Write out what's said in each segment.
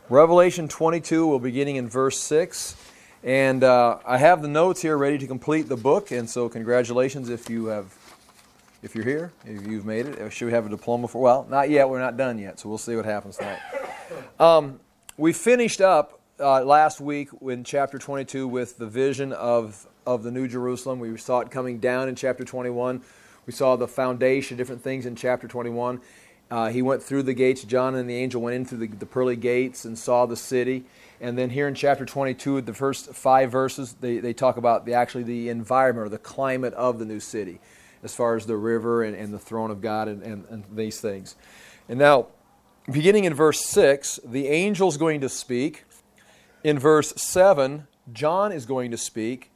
Revelation 22, we'll be beginning in verse 6. And I have the notes here ready to complete the book, and so congratulations if you're here, if you've made it. Should we have a diploma for? Well, not yet. We're not done yet, so we'll see what happens tonight. We finished up last week in chapter 22 with the vision of the New Jerusalem. We saw it coming down in chapter 21. We saw the foundation, different things in chapter 21. He went through the gates. John and the angel went in through the pearly gates and saw the city. And then here in chapter 22, the first 5 verses, they talk about the environment or the climate of the new city, as far as the river and the throne of God and these things. And now, beginning in verse 6, the angel's going to speak. In verse 7, John is going to speak.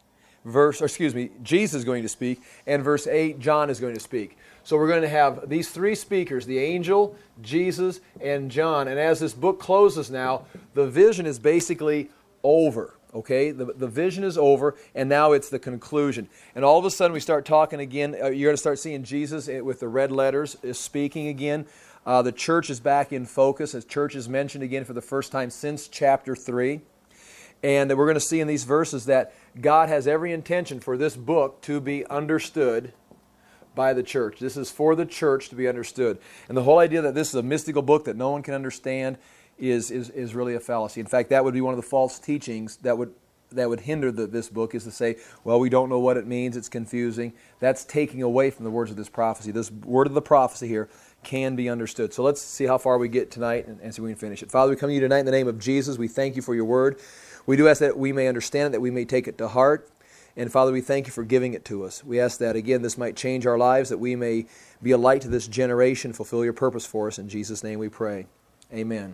Jesus is going to speak. And verse 8, John is going to speak. So we're going to have these 3 speakers, the angel, Jesus, and John. And as this book closes now, the vision is basically over. Okay, the vision is over, and now it's the conclusion. And all of a sudden we start talking again. You're going to start seeing Jesus with the red letters is speaking again. The church is back in focus. The church is mentioned again for the first time since chapter 3. And we're going to see in these verses that God has every intention for this book to be understood by the church. This is for the church to be understood. And the whole idea that this is a mystical book that no one can understand is really a fallacy. In fact, that would be one of the false teachings that would hinder this book, is to say, well, we don't know what it means, it's confusing. That's taking away from the words of this prophecy. This word of the prophecy here can be understood. So let's see how far we get tonight and see if we can finish it. Father, we come to you tonight in the name of Jesus. We thank you for your word. We do ask that we may understand it, that we may take it to heart. And Father, we thank you for giving it to us. We ask that, again, this might change our lives, that we may be a light to this generation, fulfill your purpose for us. In Jesus' name we pray. Amen.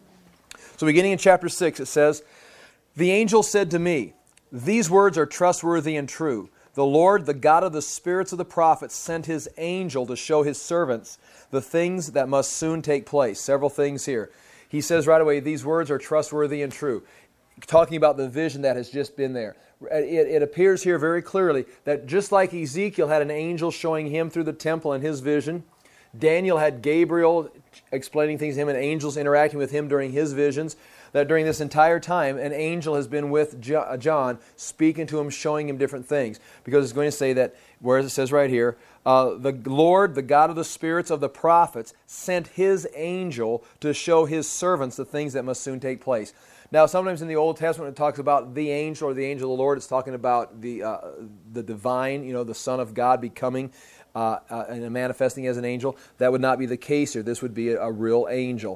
So beginning in chapter 6, it says, "The angel said to me, these words are trustworthy and true. The Lord, the God of the spirits of the prophets, sent his angel to show his servants the things that must soon take place." Several things here. He says right away, these words are trustworthy and true. Talking about the vision that has just been there. It appears here very clearly that just like Ezekiel had an angel showing him through the temple in his vision, Daniel had Gabriel explaining things to him and angels interacting with him during his visions, that during this entire time an angel has been with John, speaking to him, showing him different things. Because it's going to say that, whereas it says right here, the Lord, the God of the spirits of the prophets, sent his angel to show his servants the things that must soon take place. Now, sometimes in the Old Testament it talks about the angel or the angel of the Lord. It's talking about the divine, the Son of God becoming and manifesting as an angel. That would not be the case here. This would be a real angel.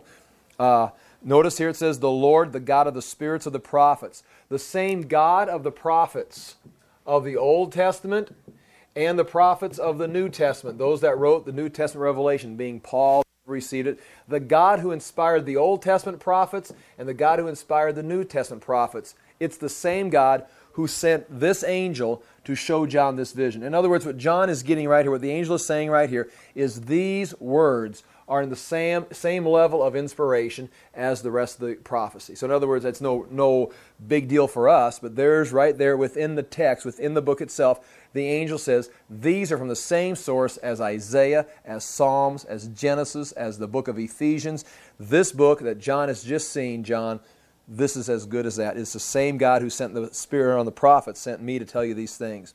Notice here it says, the Lord, the God of the spirits of the prophets. The same God of the prophets of the Old Testament and the prophets of the New Testament, those that wrote the New Testament revelation, being Paul, received it. The God who inspired the Old Testament prophets and the God who inspired the New Testament prophets. It's the same God who sent this angel to show John this vision. In other words, what John is getting right here, what the angel is saying right here, is these words are in the same level of inspiration as the rest of the prophecy. So in other words, that's no big deal for us, but there's right there within the text, within the book itself, the angel says, these are from the same source as Isaiah, as Psalms, as Genesis, as the book of Ephesians. This book that John has just seen, John, this is as good as that. It's the same God who sent the Spirit on the prophets, sent me to tell you these things.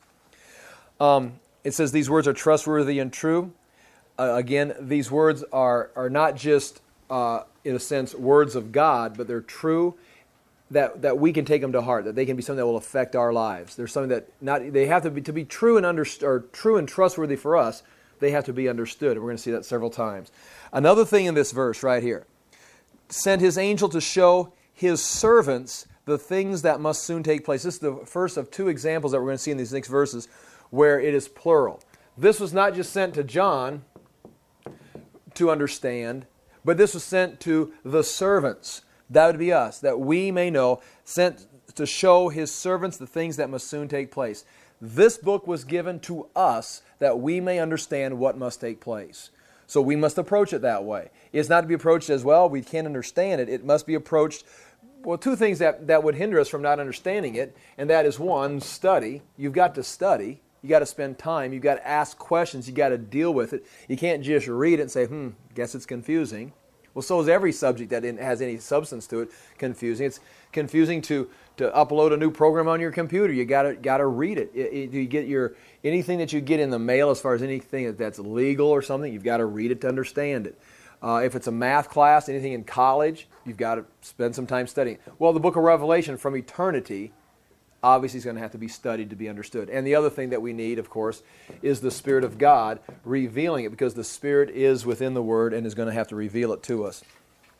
It says these words are trustworthy and true. Again, these words are not just, in a sense, words of God, but they're true, that we can take them to heart, that they can be something that will affect our lives. There's something that they have to be true and true and trustworthy for us. They have to be understood, and we're going to see that several times. Another thing in this verse right here, sent his angel to show his servants the things that must soon take place. This is the first of 2 examples that we're going to see in these next verses where it is plural. This was not just sent to John to understand, but this was sent to the servants. That would be us, that we may know, sent to show his servants the things that must soon take place. This book was given to us that we may understand what must take place. So we must approach it that way. It's not to be approached as, well, we can't understand it. It must be approached, 2 things that would hinder us from not understanding it, and that is 1, study. You've got to study. You got to spend time. You've got to ask questions. You got to deal with it. You can't just read it and say, guess it's confusing. Well, so is every subject that has any substance to it confusing. It's confusing to upload a new program on your computer. You gotta read it. You get anything that you get in the mail as far as anything that's legal or something, you've got to read it to understand it. If it's a math class, anything in college, you've got to spend some time studying. Well, the book of Revelation from eternity obviously is going to have to be studied to be understood. And the other thing that we need, of course, is the Spirit of God revealing it, because the Spirit is within the Word and is going to have to reveal it to us.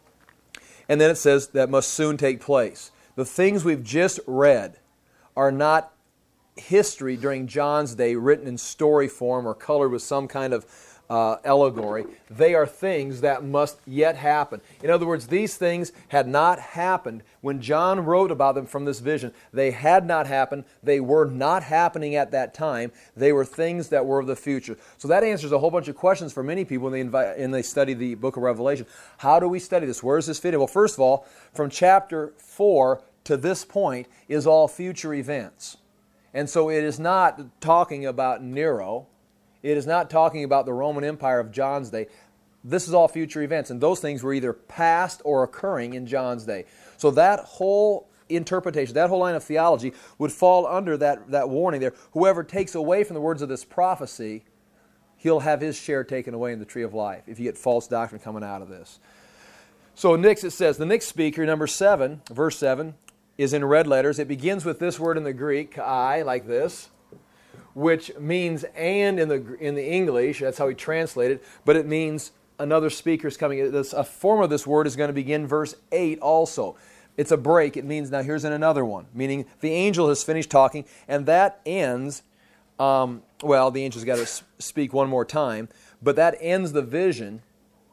And then it says that must soon take place. The things we've just read are not history during John's day written in story form or colored with some kind of allegory. They are things that must yet happen. In other words, these things had not happened when John wrote about them from this vision. They had not happened. They were not happening at that time. They were things that were of the future. So that answers a whole bunch of questions for many people when they study the book of Revelation. How do we study this? Where does this fit in? Well, first of all, from chapter 4 to this point is all future events. And so it is not talking about Nero. It is not talking about the Roman Empire of John's day. This is all future events, and those things were either past or occurring in John's day. So that whole interpretation, that whole line of theology would fall under that warning there. Whoever takes away from the words of this prophecy, he'll have his share taken away in the tree of life if you get false doctrine coming out of this. So next it says, the next speaker, number 7, verse 7, is in red letters. It begins with this word in the Greek, kai, like this, which means and in the English. That's how we translate it, but it means another speaker is coming. A form of this word is going to begin verse 8 also. It's a break. It means now here's another one, meaning the angel has finished talking, and that ends, the angel's got to speak one more time, but that ends the vision,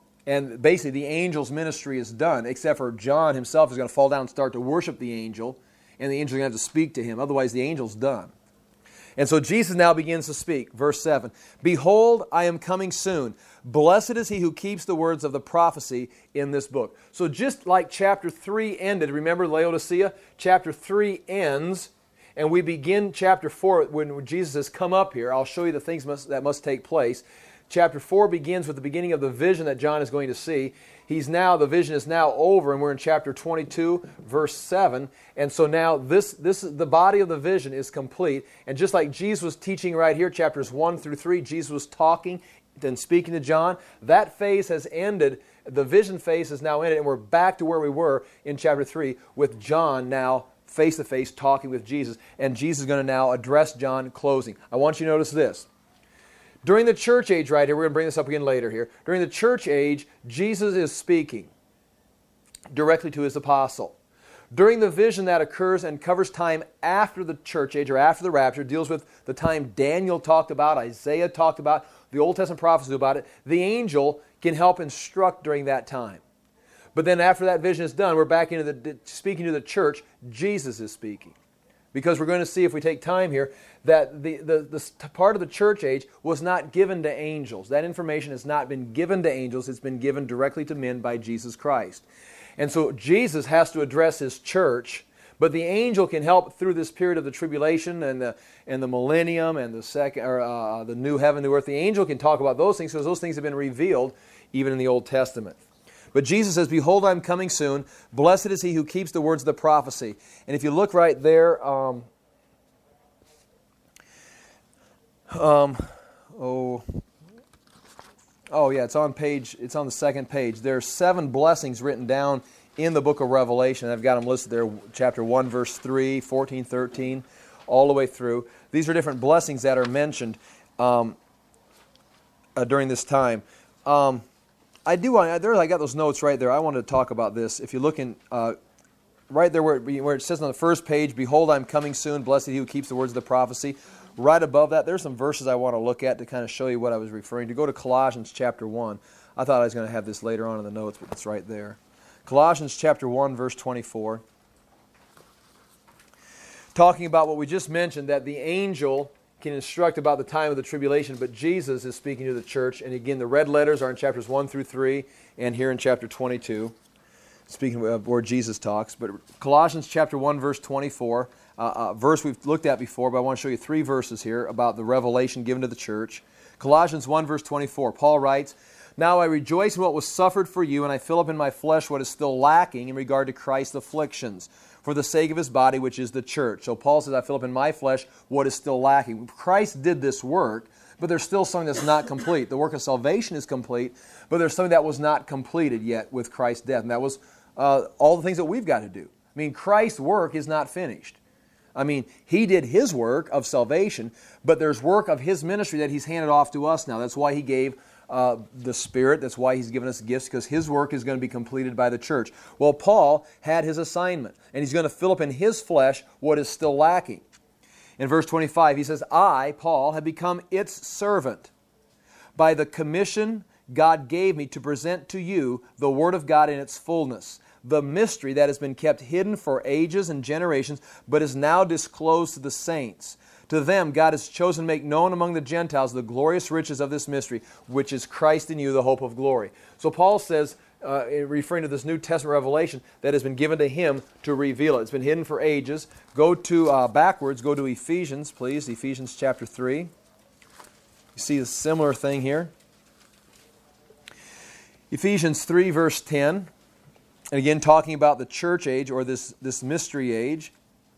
and basically the angel's ministry is done, except for John himself is going to fall down and start to worship the angel, and the angel's going to have to speak to him. Otherwise, the angel's done. And so Jesus now begins to speak. Verse 7, behold, I am coming soon. Blessed is he who keeps the words of the prophecy in this book. So just like chapter 3 ended, remember Laodicea? Chapter 3 ends, and we begin chapter 4 when Jesus has come up here. I'll show you the things that must take place. Chapter 4 begins with the beginning of the vision that John is going to see. The vision is now over, and we're in chapter 22, verse 7. And so now the body of the vision is complete. And just like Jesus was teaching right here, chapters 1 through 3, Jesus was talking and speaking to John. That phase has ended. The vision phase is now ended, and we're back to where we were in chapter 3 with John now face-to-face talking with Jesus. And Jesus is going to now address John closing. I want you to notice this. During the church age right here, we're going to bring this up again later here. During the church age, Jesus is speaking directly to his apostle. During the vision that occurs and covers time after the church age or after the rapture, deals with the time Daniel talked about, Isaiah talked about, the Old Testament prophecy about it, the angel can help instruct during that time. But then after that vision is done, we're back into speaking to the church. Jesus is speaking. Because we're going to see, if we take time here, that the part of the church age was not given to angels. That information has not been given to angels. It's been given directly to men by Jesus Christ. And so Jesus has to address his church, but the angel can help through this period of the tribulation and the millennium and the new heaven, new earth. The angel can talk about those things because those things have been revealed even in the Old Testament. But Jesus says, behold, I'm coming soon. Blessed is he who keeps the words of the prophecy. And if you look right there, it's on the second page. There are 7 blessings written down in the book of Revelation. I've got them listed there, chapter 1, verse 3, 14, 13, all the way through. These are different blessings that are mentioned during this time. I got those notes right there. I wanted to talk about this. If you look in right there where it says on the first page, behold, I'm coming soon, blessed is he who keeps the words of the prophecy. Right above that, there's some verses I want to look at to kind of show you what I was referring to. Go to Colossians chapter 1. I thought I was going to have this later on in the notes, but it's right there. Colossians chapter 1, verse 24. Talking about what we just mentioned, that the angel can instruct about the time of the tribulation, but Jesus is speaking to the church. And again, the red letters are in chapters 1 through 3 and here in chapter 22, speaking of where Jesus talks. But Colossians chapter 1, verse 24, a verse we've looked at before, but I want to show you 3 verses here about the revelation given to the church. Colossians 1, verse 24, Paul writes, Now I rejoice in what was suffered for you, and I fill up in my flesh what is still lacking in regard to Christ's afflictions, for the sake of His body, which is the church. So Paul says, I fill up in my flesh what is still lacking. Christ did this work, but there's still something that's not complete. The work of salvation is complete, but there's something that was not completed yet with Christ's death, and that was all the things that we've got to do. I mean, Christ's work is not finished. I mean, He did His work of salvation, but there's work of His ministry that He's handed off to us now. That's why He gave the Spirit. That's why He's given us gifts, because His work is going to be completed by the church. Well, Paul had his assignment, and he's going to fill up in his flesh what is still lacking. In verse 25, he says, I, Paul, have become its servant by the commission God gave me to present to you the Word of God in its fullness, the mystery that has been kept hidden for ages and generations, but is now disclosed to the saints. To them God has chosen to make known among the Gentiles the glorious riches of this mystery, which is Christ in you, the hope of glory. So Paul says, referring to this New Testament revelation that has been given to him to reveal it. It's been hidden for ages. Go to backwards, go to Ephesians, please, Ephesians chapter 3. You see a similar thing here. Ephesians 3, verse 10. And again, talking about the church age, or this mystery age.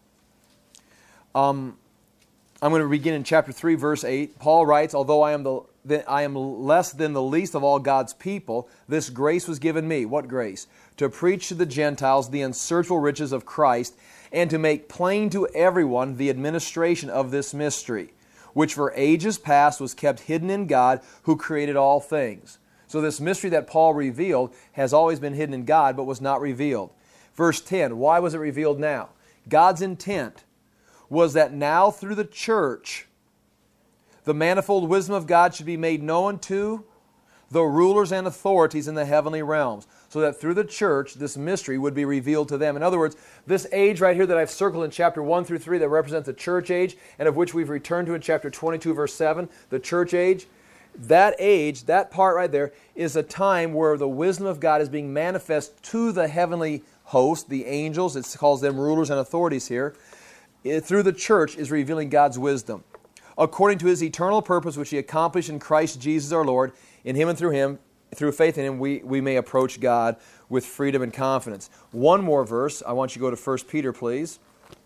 I'm going to begin in chapter 3, verse 8. Paul writes, although I am less than the least of all God's people, this grace was given me. What grace? To preach to the Gentiles the unsearchable riches of Christ, and to make plain to everyone the administration of this mystery, which for ages past was kept hidden in God, who created all things. So this mystery that Paul revealed has always been hidden in God, but was not revealed. Verse 10, why was it revealed now? God's intent was that now through the church, the manifold wisdom of God should be made known to the rulers and authorities in the heavenly realms, so that through the church, this mystery would be revealed to them. In other words, this age right here that I've circled in chapter 1 through 3 that represents the church age, and of which we've returned to in chapter 22, verse 7, the church age, that age, that part right there, is a time where the wisdom of God is being manifest to the heavenly host, the angels. It calls them rulers and authorities here. Through the church is revealing God's wisdom, according to His eternal purpose, which He accomplished in Christ Jesus our Lord. In Him and through faith in Him, we may approach God with freedom and confidence. One more verse. I want you to go to 1 Peter, please.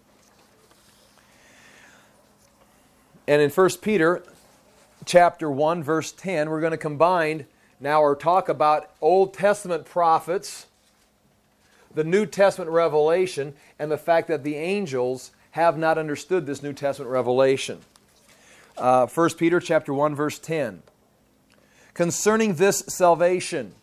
And in 1 Peter chapter 1, verse 10, we're going to combine now or talk about Old Testament prophets, the New Testament revelation, and the fact that the angels have not understood this New Testament revelation. 1 Peter chapter 1, verse 10. Concerning this salvation,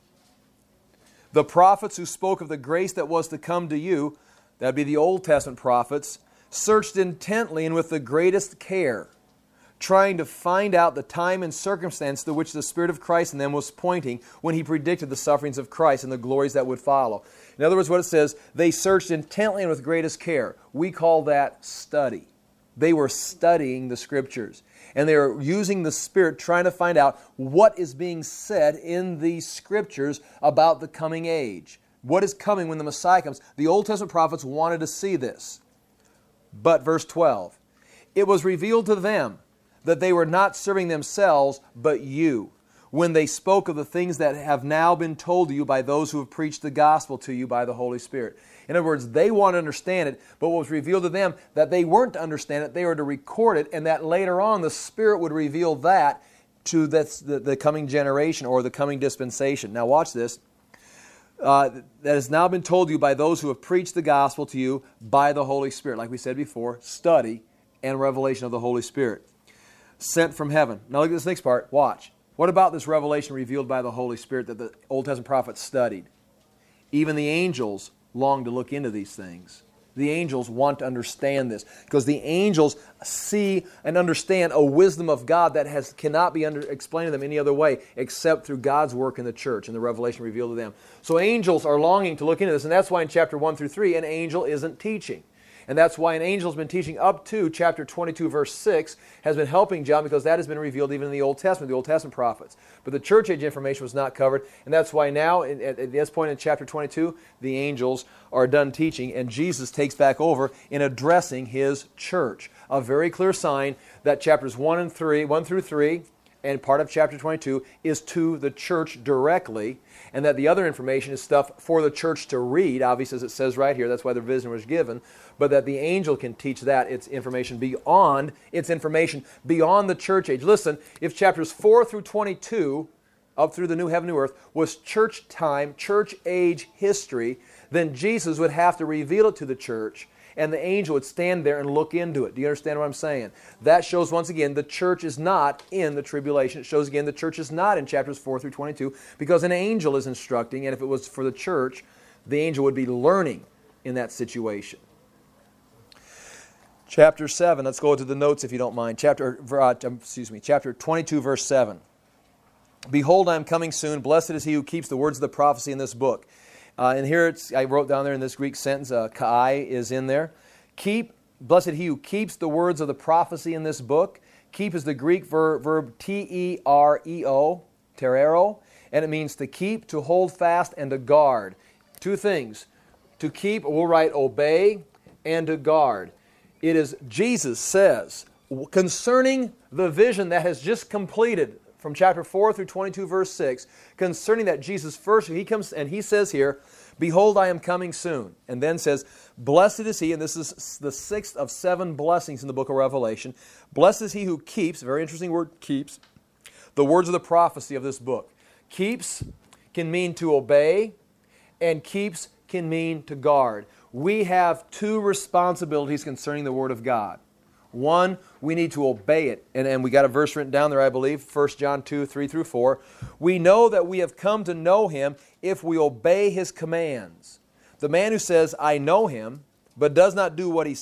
the prophets who spoke of the grace that was to come to you, that would be the Old Testament prophets, searched intently and with the greatest care, trying to find out the time and circumstance to which the Spirit of Christ in them was pointing when He predicted the sufferings of Christ and the glories that would follow. In other words, what it says, they searched intently and with greatest care. We call that study. They were studying the Scriptures. And they were using the Spirit trying to find out what is being said in the Scriptures about the coming age. What is coming when the Messiah comes. The Old Testament prophets wanted to see this. But verse 12, it was revealed to them that they were not serving themselves, but you, when they spoke of the things that have now been told to you by those who have preached the gospel to you by the Holy Spirit. In other words, they want to understand it, but what was revealed to them, that they weren't to understand it, they were to record it, and that later on the Spirit would reveal that to the coming generation or the coming dispensation. Now watch this. That has now been told you by those who have preached the gospel to you by the Holy Spirit. Like we said before, study and revelation of the Holy Spirit. Sent from heaven. Now look at this next part. Watch. What about this revelation revealed by the Holy Spirit that the Old Testament prophets studied? Even the angels long to look into these things. The angels want to understand this because the angels see and understand a wisdom of God that cannot be explained to them any other way except through God's work in the church and the revelation revealed to them. So angels are longing to look into this, and that's why in chapter 1 through 3 an angel isn't teaching. And that's why an angel has been teaching up to chapter 22, verse 6, has been helping John because that has been revealed even in the Old Testament, the Old Testament prophets. But the church age information was not covered, and that's why now, at this point in chapter 22, the angels are done teaching, and Jesus takes back over in addressing His church. A very clear sign that chapters 1 through 3 and part of chapter 22 is to the church directly, and that the other information is stuff for the church to read, obviously, as it says right here. That's why the vision was given. But that the angel can teach that it's information beyond the church age. Listen, if chapters 4 through 22, up through the new heaven, new earth, was church time, church age history, then Jesus would have to reveal it to the church, and the angel would stand there and look into it. Do you understand what I'm saying? That shows, once again, the church is not in the tribulation. It shows, again, the church is not in chapters 4 through 22 because an angel is instructing, and if it was for the church, the angel would be learning in that situation. Chapter 7, let's go to the notes if you don't mind. Chapter 22, verse 7. Behold, I am coming soon. Blessed is he who keeps the words of the prophecy in this book. And here I wrote down there in this Greek sentence, kai is in there. Blessed he who keeps the words of the prophecy in this book. Keep is the Greek verb T-E-R-E-O, terero, and it means to keep, to hold fast, and to guard. Two things. To keep, we'll write obey, and to guard. It is, Jesus says, concerning the vision that has just completed from chapter 4 through 22, verse 6, concerning that Jesus first, he comes and he says here, behold, I am coming soon. And then says, blessed is he, and this is the 6th of 7 blessings in the book of Revelation. Blessed is he who keeps, very interesting word, keeps, the words of the prophecy of this book. Keeps can mean to obey, and keeps can mean to guard. We have two responsibilities concerning the Word of God. One, we need to obey it. And we got a verse written down there, I believe, 1 John 2, 3 through 4. We know that we have come to know Him if we obey His commands. The man who says, I know Him, but does not do what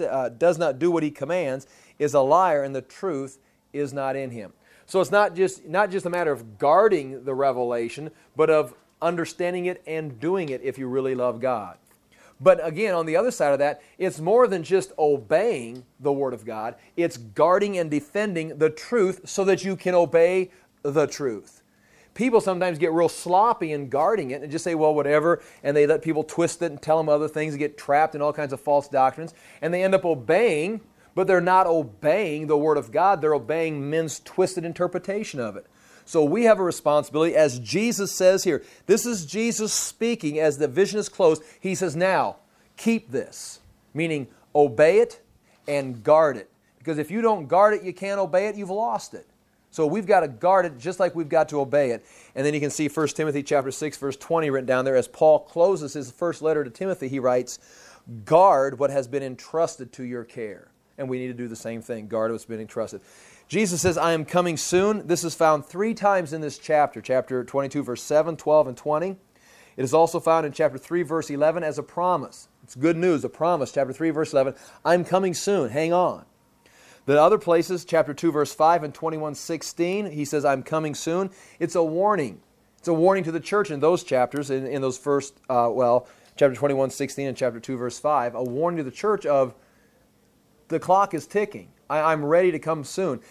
He commands, is a liar, and the truth is not in him. So it's not just a matter of guarding the revelation, but of understanding it and doing it if you really love God. But again, on the other side of that, it's more than just obeying the Word of God. It's guarding and defending the truth so that you can obey the truth. People sometimes get real sloppy in guarding it and just say, well, whatever, and they let people twist it and tell them other things and get trapped in all kinds of false doctrines, and they end up obeying, but they're not obeying the Word of God. They're obeying men's twisted interpretation of it. So we have a responsibility, as Jesus says here. This is Jesus speaking as the vision is closed. He says, now, keep this, meaning obey it and guard it. Because if you don't guard it, you can't obey it, you've lost it. So we've got to guard it just like we've got to obey it. And then you can see 1 Timothy chapter 6, verse 20 written down there. As Paul closes his first letter to Timothy, he writes, guard what has been entrusted to your care. And we need to do the same thing, guard what's been entrusted. Jesus says, I am coming soon. This is found 3 times in this chapter, chapter 22, verse 7, 12, and 20. It is also found in chapter 3, verse 11 as a promise. It's good news, a promise. Chapter 3, verse 11, I'm coming soon, hang on. The other places, chapter 2, verse 5 and 21:16, he says, I'm coming soon. It's a warning. It's a warning to the church in those chapters, in those first, chapter 21:16 and chapter 2, verse 5, a warning to the church of the clock is ticking. I'm ready to come soon.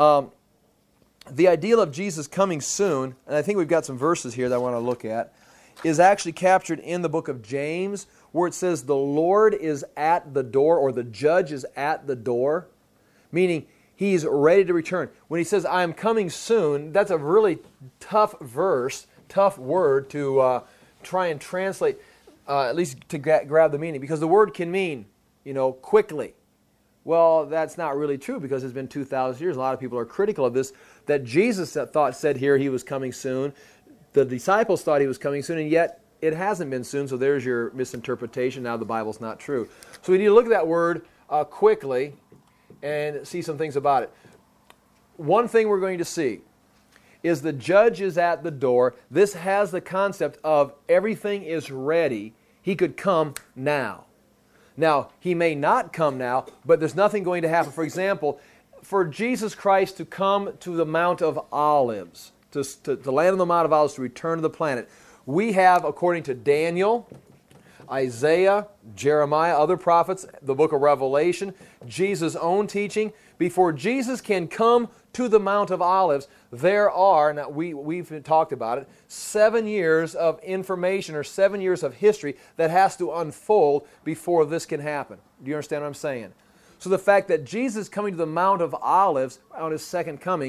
The ideal of Jesus coming soon, and I think we've got some verses here that I want to look at, is actually captured in the book of James, where it says the Lord is at the door, or the judge is at the door, meaning He's ready to return. When He says, I am coming soon, that's a really tough verse, tough word to try and translate, at least to grab the meaning, because the word can mean, quickly. Well, that's not really true because it's been 2,000 years. A lot of people are critical of this, that Jesus said here He was coming soon. The disciples thought He was coming soon, and yet it hasn't been soon, so there's your misinterpretation. Now the Bible's not true. So we need to look at that word quickly and see some things about it. One thing we're going to see is the judge is at the door. This has the concept of everything is ready. He could come now. Now, He may not come now, but there's nothing going to happen. For example, for Jesus Christ to come to the Mount of Olives, to land on the Mount of Olives, to return to the planet, we have, according to Daniel, Isaiah, Jeremiah, other prophets, the book of Revelation, Jesus' own teaching, before Jesus can come to the Mount of Olives, there are, now we've talked about it, 7 years of information or 7 years of history that has to unfold before this can happen. Do you understand what I'm saying? So the fact that Jesus coming to the Mount of Olives on His second coming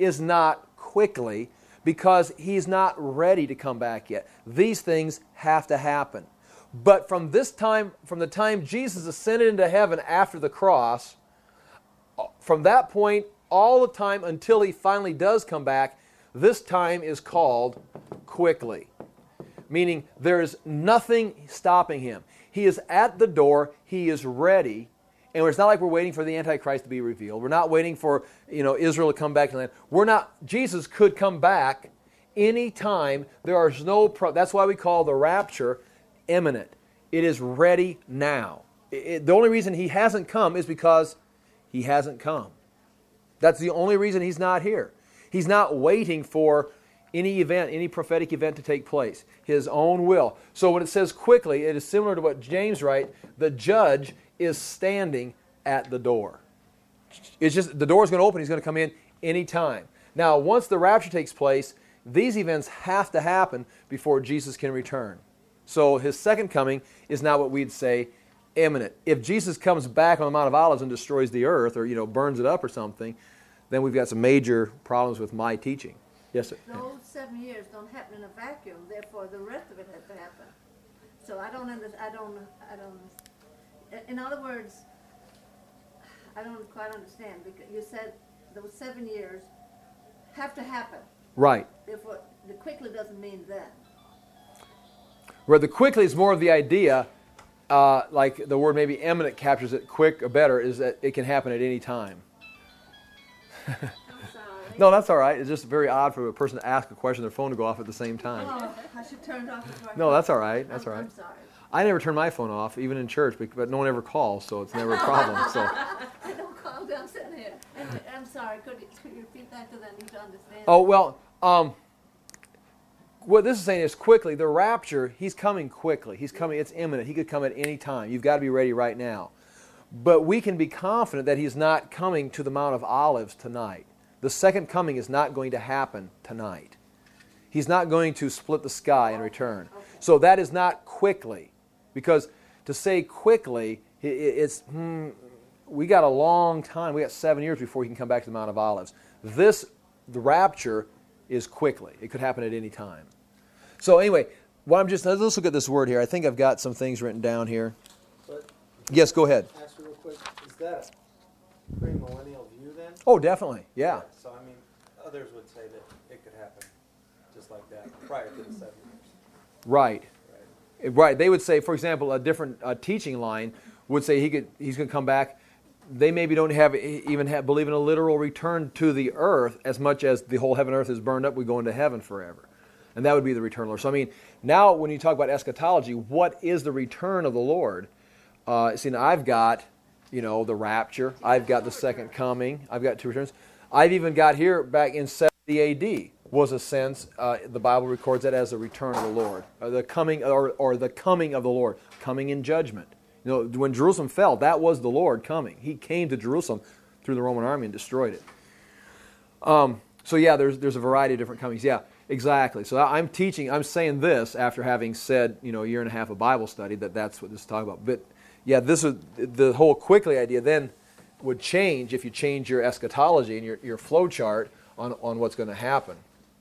is not quickly because He's not ready to come back yet. These things have to happen. But from the time Jesus ascended into heaven after the cross, from that point all the time until He finally does come back, this time is called quickly. Meaning there is nothing stopping Him. He is at the door. He is ready. And it's not like we're waiting for the Antichrist to be revealed. We're not waiting for Israel to come back to the land. Jesus could come back any time. There is that's why we call the rapture imminent. It is ready now. The only reason He hasn't come is because He hasn't come. That's the only reason He's not here. He's not waiting for any event, any prophetic event to take place. His own will. So when it says quickly, it is similar to what James writes. The judge is standing at the door. It's just the door is going to open. He's going to come in any time. Now, once the rapture takes place, these events have to happen before Jesus can return. So His second coming is not what we'd say imminent. If Jesus comes back on the Mount of Olives and destroys the earth or burns it up or something, then we've got some major problems with my teaching. Yes, sir. Those 7 years don't happen in a vacuum. Therefore, the rest of it has to happen. So I don't understand. In other words, I don't quite understand because you said those 7 years have to happen. Right. Therefore, the quickly doesn't mean then. Where the quickly is more of the idea, like the word maybe imminent captures it quick or better, is that it can happen at any time. I'm sorry. No, that's all right. It's just very odd for a person to ask a question and their phone to go off at the same time. Oh, I should turn it off before I No, that's all right. That's all right. I'm sorry. I never turn my phone off, even in church, but no one ever calls, so it's never a problem. So, I don't calm down sitting here. I'm sorry. Could you repeat that because I need to understand? oh well, what this is saying is quickly. The rapture, He's coming quickly. He's coming. It's imminent. He could come at any time. You've got to be ready right now. But we can be confident that He's not coming to the Mount of Olives tonight. The second coming is not going to happen tonight. He's not going to split the sky and return. So that is not quickly. Because to say quickly, we got a long time. We got 7 years before He can come back to the Mount of Olives. The rapture is quickly. It could happen at any time. So anyway, let's look at this word here. I think I've got some things written down here. But Yes, go ahead. ask you real quick, is that a premillennial view then? Oh, definitely. Yeah. So I mean, others would say that it could happen just like that prior to the 7 years. Right. Right. Right. They would say, for example, a different teaching line would say he's going to come back. They maybe don't believe in a literal return to the earth as much as the whole heaven and earth is burned up, we go into heaven forever. And that would be the return of the Lord. So I mean, now when you talk about eschatology, what is the return of the Lord? See, now I've got, the rapture. I've got the second coming. I've got two returns. I've even got here back in 70 A.D. was a sense, the Bible records that as the return of the Lord, the coming or the coming of the Lord, coming in judgment. When Jerusalem fell, that was the Lord coming. He came to Jerusalem through the Roman army and destroyed it. So yeah, there's a variety of different comings. Yeah, exactly. So I'm saying this after having said, a year and a half of Bible study, that's what this is talking about. But yeah, the whole quickly idea then would change if you change your eschatology and your flow chart on what's going to happen.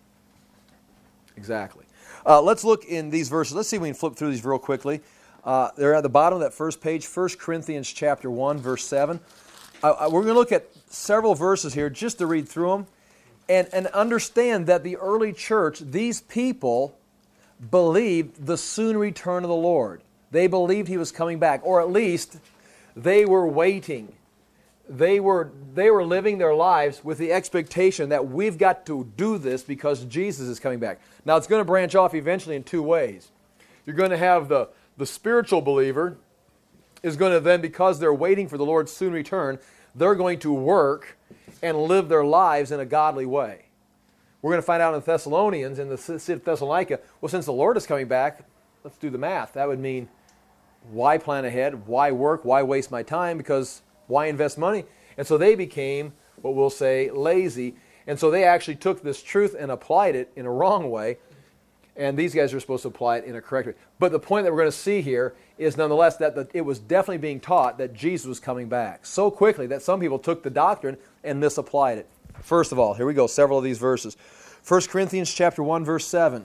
Exactly. Let's look in these verses. Let's see if we can flip through these real quickly. They're at the bottom of that first page, 1 Corinthians chapter 1, verse 7. We're going to look at several verses here just to read through them and understand that the early church, these people believed the soon return of the Lord. They believed He was coming back, or at least they were waiting. They were living their lives with the expectation that we've got to do this because Jesus is coming back. Now it's going to branch off eventually in two ways. You're going to have the spiritual believer is going to then, because they're waiting for the Lord's soon return, they're going to work and live their lives in a godly way. We're going to find out in Thessalonians, in the city of Thessalonica, well, since the Lord is coming back, let's do the math. That would mean, why plan ahead? Why work? Why waste my time? Because why invest money? And so they became, what we'll say, lazy. And so they actually took this truth and applied it in a wrong way. And these guys are supposed to apply it in a correct way. But the point that we're going to see here is nonetheless that it was definitely being taught that Jesus was coming back so quickly that some people took the doctrine and misapplied it. First of all, here we go, several of these verses. 1 Corinthians chapter 1, verse 7.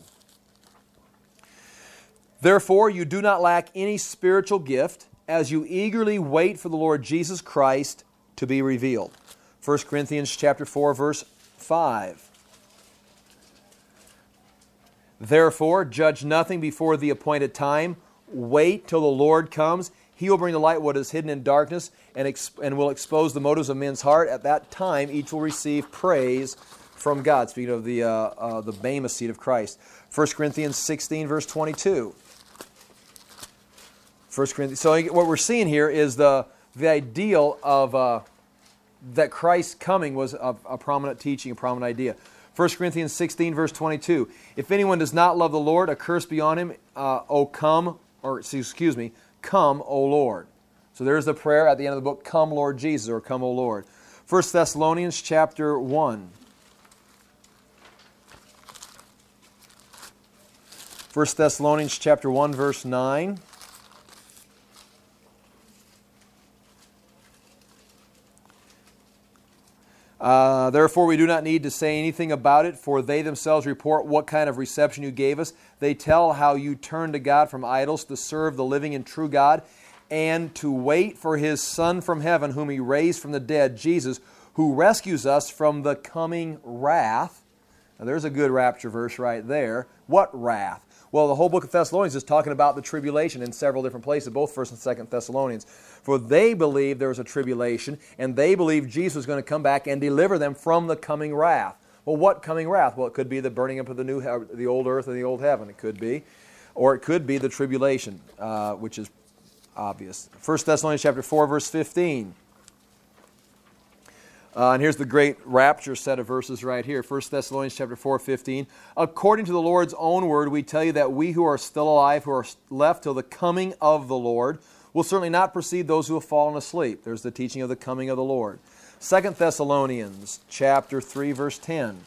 Therefore, you do not lack any spiritual gift, as you eagerly wait for the Lord Jesus Christ to be revealed. 1 Corinthians chapter 4, verse 5. Therefore, judge nothing before the appointed time. Wait till the Lord comes. He will bring to light what is hidden in darkness and will expose the motives of men's heart. At that time, each will receive praise from God. Speaking of the Bema seat of Christ. 1 Corinthians 16, verse 22. 1 Corinthians. So what we're seeing here is the ideal of that Christ's coming was a prominent teaching, a prominent idea. 1 Corinthians 16, verse 22. If anyone does not love the Lord, a curse be on him. Come, O Lord. So there's the prayer at the end of the book, come, Lord Jesus, or come, O Lord. 1 Thessalonians chapter 1. 1 Thessalonians chapter 1, verse 9. Therefore we do not need to say anything about it, for they themselves report what kind of reception you gave us. They tell how you turned to God from idols to serve the living and true God, and to wait for His Son from heaven, whom He raised from the dead, Jesus, who rescues us from the coming wrath. Now there's a good rapture verse right there. What wrath? Well, the whole book of Thessalonians is talking about the tribulation in several different places, both 1st and 2nd Thessalonians. For they believed there was a tribulation, and they believed Jesus was going to come back and deliver them from the coming wrath. Well, what coming wrath? Well, it could be the burning up of the old earth and the old heaven. It could be. Or it could be the tribulation, which is obvious. 1 Thessalonians chapter 4, verse 15. And here's the great rapture set of verses right here. 1 Thessalonians chapter 4, 15. According to the Lord's own word, we tell you that we who are still alive, who are left till the coming of the Lord, will certainly not precede those who have fallen asleep. There's the teaching of the coming of the Lord. 2 Thessalonians chapter 3, verse 10.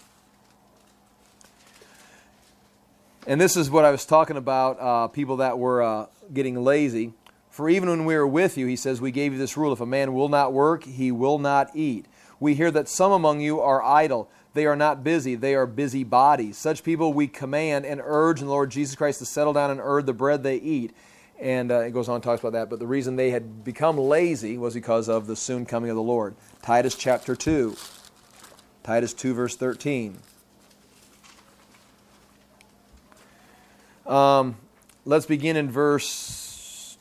And this is what I was talking about, people that were getting lazy. For even when we were with you, he says, we gave you this rule, if a man will not work, he will not eat. We hear that some among you are idle. They are not busy. They are busybodies. Such people we command and urge in the Lord Jesus Christ to settle down and earn the bread they eat. And it goes on and talks about that. But the reason they had become lazy was because of the soon coming of the Lord. Titus chapter 2. Titus 2, verse 13. Let's begin in verse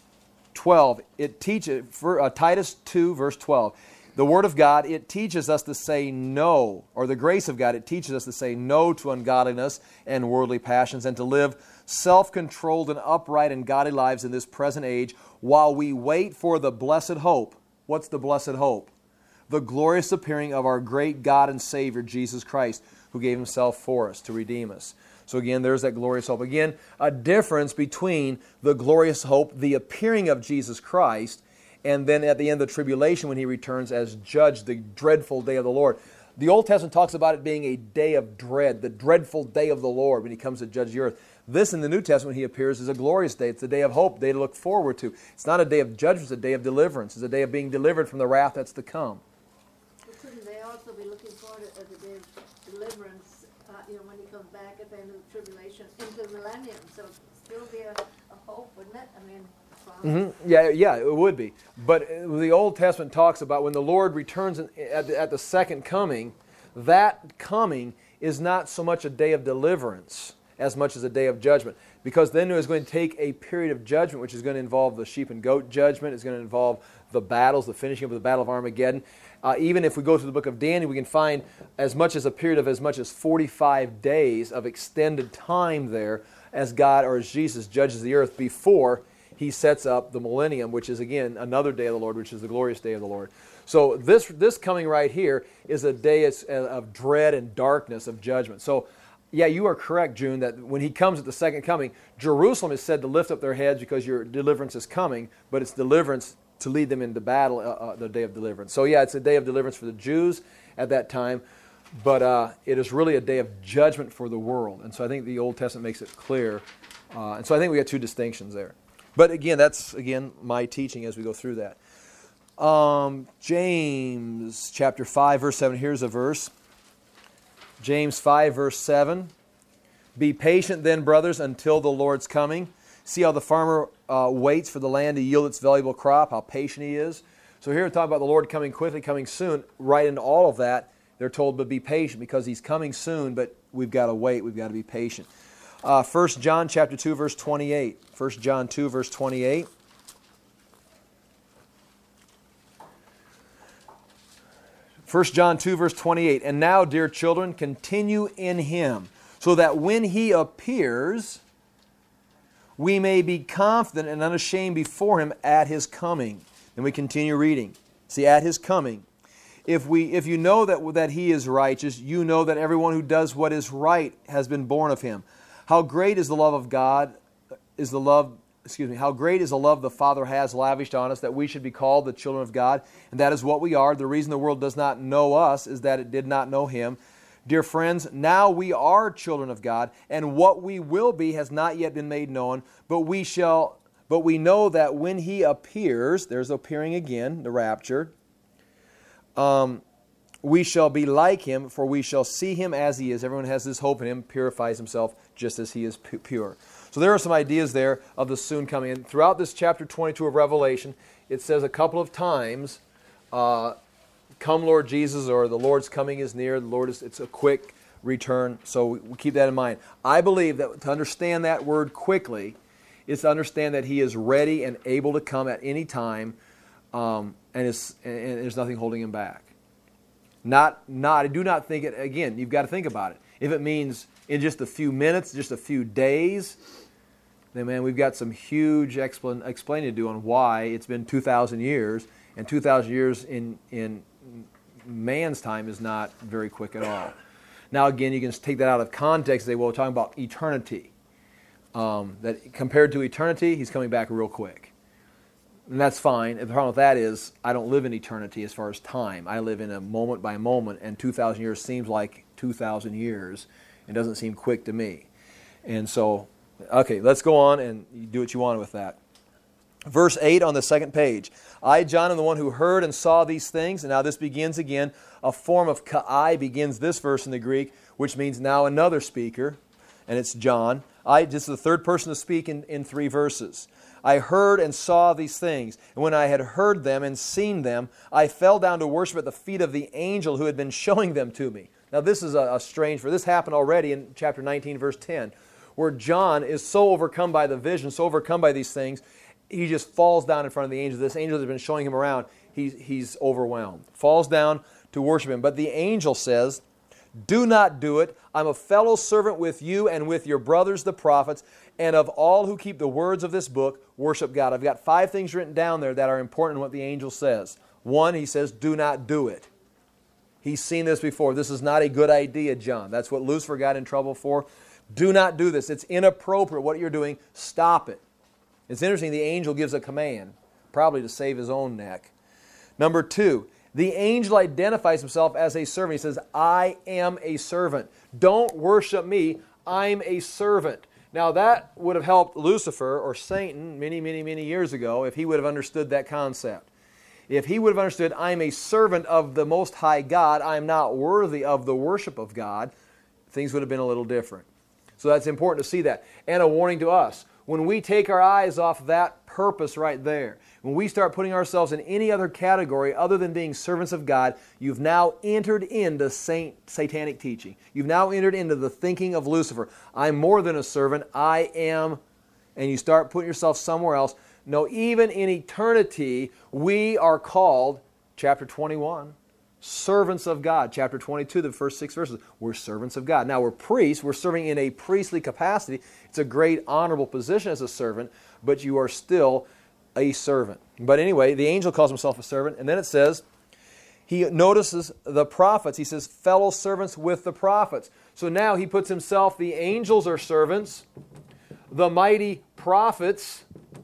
12. It teaches, Titus 2, verse 12. The Word of God, it teaches us to say no, or the grace of God, it teaches us to say no to ungodliness and worldly passions, and to live self-controlled and upright and godly lives in this present age, while we wait for the blessed hope. What's the blessed hope? The glorious appearing of our great God and Savior, Jesus Christ, who gave Himself for us to redeem us. So again, there's that glorious hope. Again, a difference between the glorious hope, the appearing of Jesus Christ, and then at the end of the tribulation when He returns as judge, the dreadful day of the Lord. The Old Testament talks about it being a day of dread, the dreadful day of the Lord when He comes to judge the earth. This in the New Testament, He appears as a glorious day. It's a day of hope, a day to look forward to. It's not a day of judgment, it's a day of deliverance. It's a day of being delivered from the wrath that's to come. But couldn't they also be looking forward to the day of deliverance, when He comes back at the end of the tribulation into the millennium? So it'd still be a hope, wouldn't it? I mean, mm-hmm. Yeah, it would be. But the Old Testament talks about when the Lord returns at the second coming, that coming is not so much a day of deliverance as much as a day of judgment. Because then it's going to take a period of judgment, which is going to involve the sheep and goat judgment. It's going to involve the battles, the finishing of the Battle of Armageddon. Even if we go to the book of Daniel, we can find as much as a period of as much as 45 days of extended time there as God or as Jesus judges the earth before He sets up the millennium, which is again another day of the Lord, which is the glorious day of the Lord. So this coming right here is a day of dread and darkness of judgment. So yeah, you are correct, June, that when He comes at the second coming, Jerusalem is said to lift up their heads because your deliverance is coming, but it's deliverance to lead them into battle, the day of deliverance. So yeah, it's a day of deliverance for the Jews at that time, but it is really a day of judgment for the world. And so I think the Old Testament makes it clear. And so I think we got two distinctions there. But again, that's, my teaching as we go through that. James chapter 5, verse 7, here's a verse. James 5, verse 7. Be patient then, brothers, until the Lord's coming. See how the farmer waits for the land to yield its valuable crop, how patient he is. So here we're talking about the Lord coming quickly, coming soon. Right into all of that, they're told to be patient because He's coming soon, but we've got to wait. We've got to be patient. 1 John chapter 2, verse 28. 1 John 2, verse 28. 1 John 2, verse 28. And now, dear children, continue in Him, so that when He appears, we may be confident and unashamed before Him at His coming. Then we continue reading. See, at His coming. If you know that He is righteous, you know that everyone who does what is right has been born of Him. How great is the love of God, how great is the love the Father has lavished on us, that we should be called the children of God, and that is what we are. The reason the world does not know us is that it did not know Him. Dear friends, now we are children of God, and what we will be has not yet been made known, but we know that when He appears, there's appearing again, the rapture, we shall be like Him, for we shall see Him as He is. Everyone has this hope in Him, purifies himself just as He is pure. So there are some ideas there of the soon coming. And throughout this chapter 22 of Revelation, it says a couple of times, come Lord Jesus, or the Lord's coming is near. It's a quick return. So we keep that in mind. I believe that to understand that word quickly is to understand that He is ready and able to come at any time, and there's nothing holding Him back. I do not think it, again, you've got to think about it. If it means in just a few minutes, just a few days, then man, we've got some huge explaining to do on why it's been 2,000 years, and 2,000 years in man's time is not very quick at all. Now again, you can take that out of context and say, well, we're talking about eternity. That compared to eternity, He's coming back real quick. And that's fine. The problem with that is I don't live in eternity as far as time. I live in a moment by moment, and 2,000 years seems like 2,000 years. It doesn't seem quick to me. And so, okay, let's go on and you do what you want with that. Verse 8 on the second page. I, John, am the one who heard and saw these things. And now this begins again. A form of kai begins this verse in the Greek, which means now another speaker. And it's John. This is the third person to speak in 3 verses. I heard and saw these things, and when I had heard them and seen them, I fell down to worship at the feet of the angel who had been showing them to me. Now this is a strange, for this happened already in chapter 19, verse 10, where John is so overcome by the vision, so overcome by these things, he just falls down in front of the angel. This angel has been showing him around. He's overwhelmed. Falls down to worship him. But the angel says, do not do it. I'm a fellow servant with you and with your brothers the prophets, and of all who keep the words of this book, worship God. I've got 5 things written down there that are important in what the angel says. 1, he says, do not do it. He's seen this before. This is not a good idea, John. That's what Lucifer got in trouble for. Do not do this. It's inappropriate what you're doing. Stop it. It's interesting, the angel gives a command, probably to save his own neck. Number 2, the angel identifies himself as a servant. He says, I am a servant. Don't worship me. I'm a servant. Now that would have helped Lucifer or Satan many, many, many years ago if he would have understood that concept. If he would have understood, I'm a servant of the Most High God, I'm not worthy of the worship of God, things would have been a little different. So that's important to see that. And a warning to us. When we take our eyes off that purpose right there, when we start putting ourselves in any other category other than being servants of God, you've now entered into satanic teaching. You've now entered into the thinking of Lucifer. I'm more than a servant. I am, and you start putting yourself somewhere else. No, even in eternity, we are called, chapter 21, servants of God. Chapter 22, the first 6 verses, we're servants of God. Now we're priests. We're serving in a priestly capacity. It's a great honorable position as a servant, but you are still a servant. But anyway, the angel calls himself a servant, and then it says, he notices the prophets. He says, fellow servants with the prophets. So now he puts himself, the angels are servants, the mighty prophets,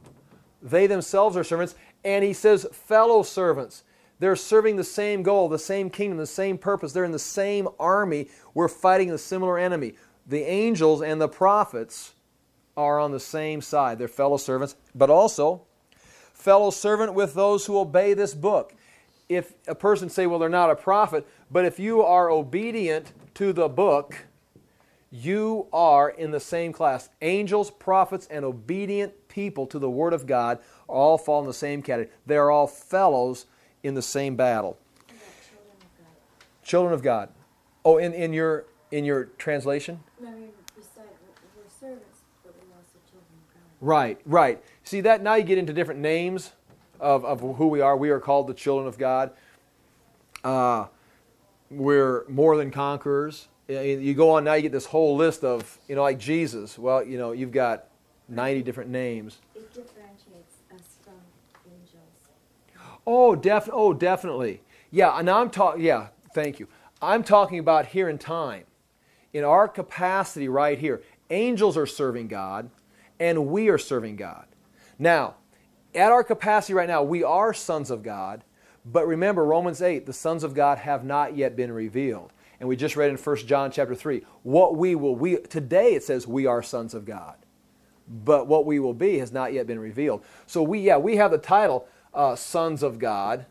they themselves are servants, and he says fellow servants. They're serving the same goal, the same kingdom, the same purpose. They're in the same army. We're fighting a similar enemy. The angels and the prophets are on the same side. They're fellow servants, but also fellow servant with those who obey this book. If a person say, well, they're not a prophet, but if you are obedient to the book, you are in the same class. Angels, prophets, and obedient people to the Word of God all fall in the same category. They are all fellows in the same battle. Children of God. Oh, in your translation? No, I mean, beside, we're servants, but we're also children of God. Right, right. See that now you get into different names of who we are. We are called the children of God. We're more than conquerors. You go on now, you get this whole list of, like Jesus. Well, you've got 90 different names. It differentiates us from angels. Oh, definitely. Yeah, now I'm talking. Yeah, thank you. I'm talking about here in time. In our capacity right here, angels are serving God, and we are serving God. Now, at our capacity right now, we are sons of God, but remember Romans 8, the sons of God have not yet been revealed. And we just read in 1 John chapter 3, today it says we are sons of God. But what we will be has not yet been revealed. So we have the title sons of God,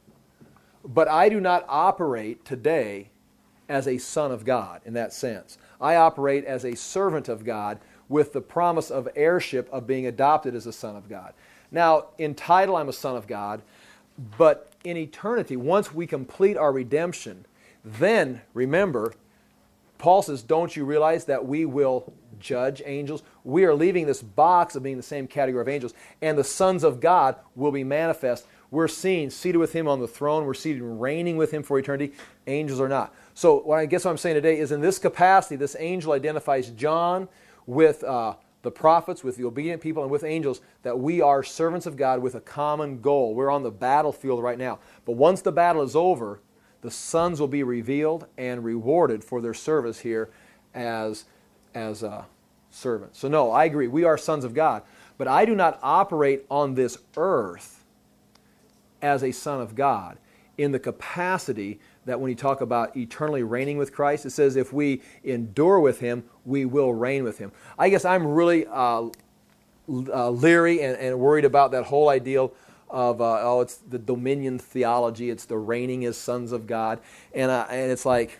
but I do not operate today as a son of God in that sense. I operate as a servant of God with the promise of heirship of being adopted as a son of God. Now, in title, I'm a son of God, but in eternity, once we complete our redemption, then, remember, Paul says, don't you realize that we will judge angels? We are leaving this box of being the same category of angels, and the sons of God will be manifest. We're seen, seated with Him on the throne. We're seated and reigning with Him for eternity. Angels are not. So what I'm saying today is in this capacity, this angel identifies John with the prophets, with the obedient people, and with angels, that we are servants of God with a common goal. We're on the battlefield right now. But once the battle is over, the sons will be revealed and rewarded for their service here as servants. So no, I agree. We are sons of God. But I do not operate on this earth as a son of God in the capacity that when you talk about eternally reigning with Christ, it says if we endure with Him, we will reign with Him. I guess I'm really leery and worried about that whole ideal of it's the dominion theology, it's the reigning as sons of God, and it's like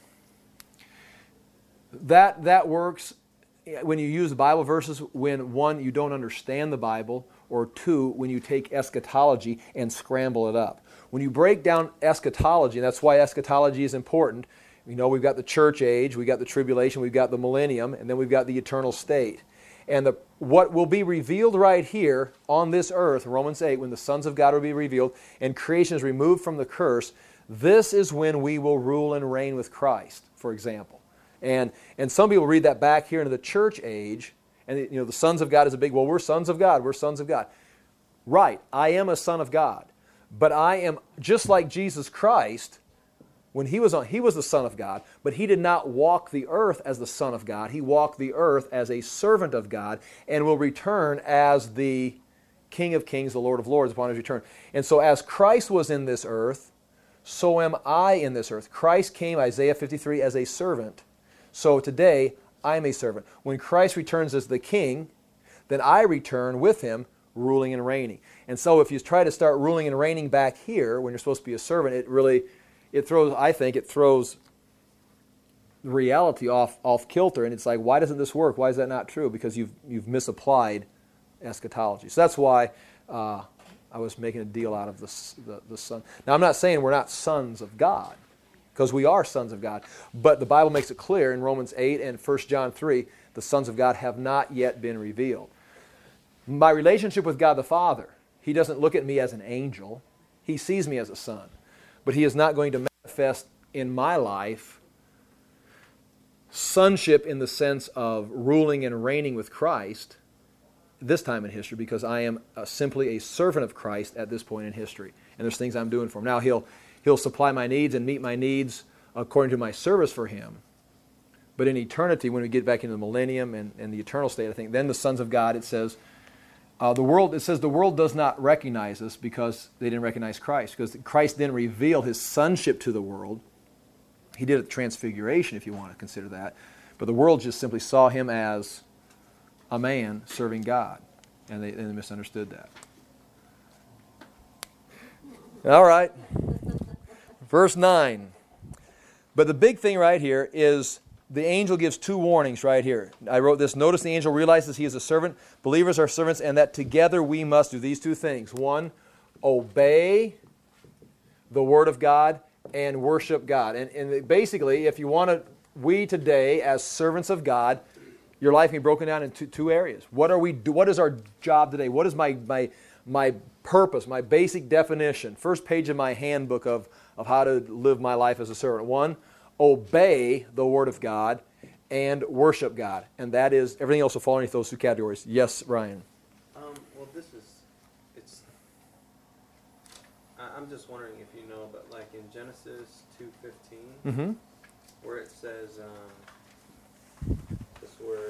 that works when you use Bible verses when, one, you don't understand the Bible, or two, when you take eschatology and scramble it up. When you break down eschatology, and that's why eschatology is important, we've got the church age, we've got the tribulation, we've got the millennium, and then we've got the eternal state. And what will be revealed right here on this earth, Romans 8, when the sons of God will be revealed and creation is removed from the curse, this is when we will rule and reign with Christ, for example. And some people read that back here into the church age, and the sons of God is a big, we're sons of God, we're sons of God. Right, I am a son of God, but I am just like Jesus Christ. When he was the Son of God, but He did not walk the earth as the Son of God. He walked the earth as a servant of God and will return as the King of Kings, the Lord of Lords upon His return. And so as Christ was in this earth, so am I in this earth. Christ came, Isaiah 53, as a servant. So today, I'm a servant. When Christ returns as the King, then I return with Him, ruling and reigning. And so if you try to start ruling and reigning back here, when you're supposed to be a servant, it throws reality off kilter, and it's like, why doesn't this work? Why is that not true? Because you've misapplied eschatology. So that's why I was making a deal out of the son. Now I'm not saying we're not sons of God, because we are sons of God, but the Bible makes it clear in Romans 8 and 1 John 3, the sons of God have not yet been revealed. My relationship with God the Father, He doesn't look at me as an angel. He sees me as a son. But He is not going to manifest in my life sonship in the sense of ruling and reigning with Christ this time in history, because I am simply a servant of Christ at this point in history. And there's things I'm doing for Him. Now He'll supply my needs and meet my needs according to my service for Him. But in eternity, when we get back into the millennium and the eternal state, I think, then the sons of God, it says, the world does not recognize us because they didn't recognize Christ. Because Christ didn't reveal His sonship to the world. He did at Transfiguration, if you want to consider that. But the world just simply saw Him as a man serving God. And they misunderstood that. All right. Verse 9. But the big thing right here is the angel gives two warnings right here. I wrote this. Notice the angel realizes he is a servant. Believers are servants, and that together we must do these two things. One, obey the Word of God and worship God. And basically, if you want to, we today as servants of God, your life can be broken down into two areas. What is our job today? What is my purpose, my basic definition? First page of my handbook of how to live my life as a servant. One, obey the Word of God and worship God. And that is, everything else will fall underneath those two categories. Yes, Ryan? Well, I'm just wondering if you know, but like in Genesis 2:15, where it says this word,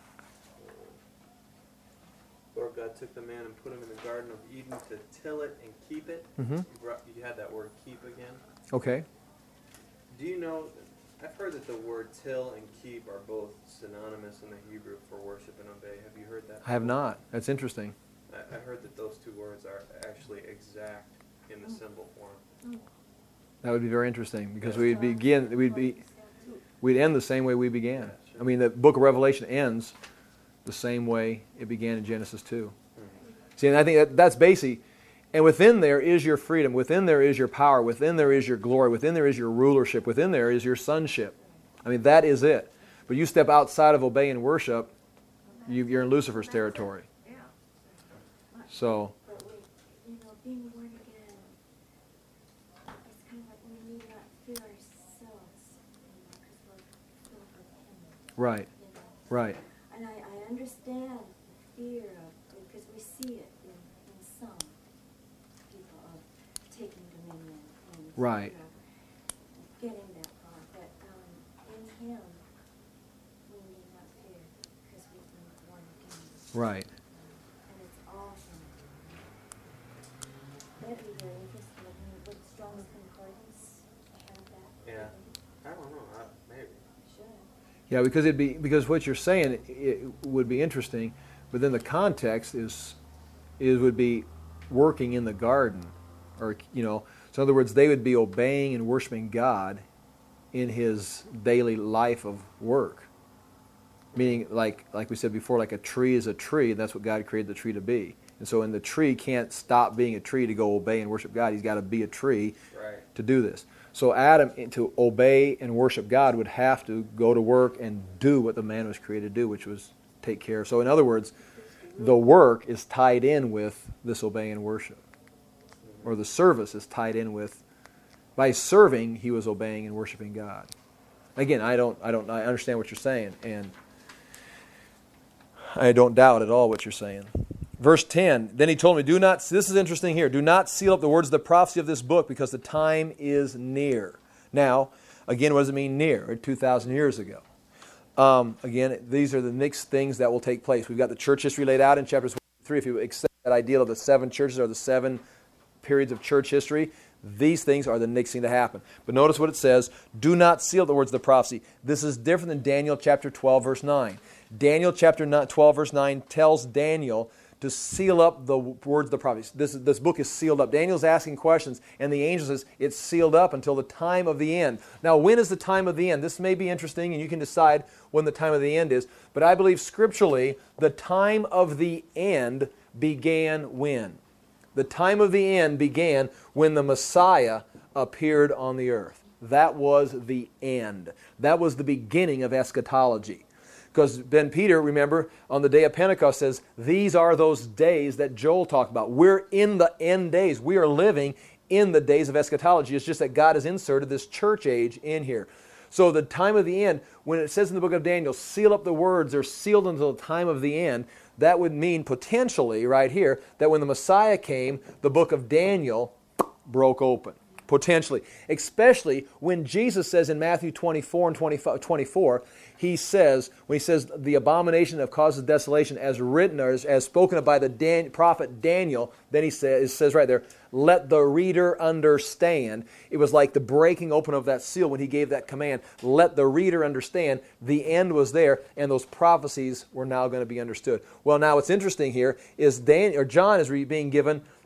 Lord God took the man and put him in the Garden of Eden to till it and keep it. You had that word keep again. Okay. Do you know, I've heard that the word till and keep are both synonymous in the Hebrew for worship and obey. Have you heard that? I have not. That's interesting. I heard that those two words are actually exact in the symbol form. That would be very interesting, because we'd end the same way we began. Yeah, sure. I mean, the book of Revelation ends the same way it began in Genesis 2. See, and I think that's basic. And within there is your freedom. Within there is your power. Within there is your glory. Within there is your rulership. Within there is your sonship. I mean, that is it. But you step outside of obey and worship, you're in Lucifer's territory. Yeah. So, But being born again, it's kind of like we need not fear ourselves, because we're filled with Him. right, right. And I understand the fear of, because we see it in some people of taking dominion and Right. Getting that part. But in Him, we need not fear, because we've been born again. Right. And it's awesome. That'd be very interesting. With Strong's Concordance, have that. Yeah. I don't know. Maybe. Should. Yeah, because what you're saying it would be interesting, but then the context would be working in the garden, or so in other words, they would be obeying and worshiping God in His daily life of work. Meaning, like we said before, like a tree is a tree. That's what God created the tree to be. And so, the tree can't stop being a tree to go obey and worship God. He's got to be a tree to do this. So Adam, to obey and worship God, would have to go to work and do what the man was created to do, which was take care. So in other words, the work is tied in with this obeying and worship. Or the service is tied in with, by serving, he was obeying and worshiping God. Again, I understand what you're saying, and I don't doubt at all what you're saying. Verse 10, then he told me, this is interesting here, do not seal up the words of the prophecy of this book, because the time is near. Now, again, what does it mean near? 2,000 years ago. Again, these are the next things that will take place. We've got the church history laid out in chapters 1 and 3. If you accept that idea of the 7 churches or the 7 periods of church history, these things are the next thing to happen. But notice what it says, do not seal the words of the prophecy. This is different than Daniel chapter 12, verse 9. Daniel chapter 12, verse 9 tells Daniel to seal up the words of the prophecy. This book is sealed up. Daniel's asking questions, and the angel says it's sealed up until the time of the end. Now, when is the time of the end? This may be interesting, and you can decide when the time of the end is. But I believe scripturally, the time of the end began when? The time of the end began when the Messiah appeared on the earth. That was the end. That was the beginning of eschatology. Because then Peter, remember, on the day of Pentecost says, these are those days that Joel talked about. We're in the end days. We are living in the days of eschatology. It's just that God has inserted this church age in here. So the time of the end, when it says in the book of Daniel, seal up the words, they're sealed until the time of the end, that would mean potentially, right here, that when the Messiah came, the book of Daniel broke open. Potentially. Especially when Jesus says in Matthew 24 and 24, he says, when he says the abomination that causes desolation as written or as spoken of by the prophet Daniel, then it says right there, let the reader understand. It was like the breaking open of that seal when he gave that command. Let the reader understand. The end was there, and those prophecies were now going to be understood. Well, now what's interesting here is John is being given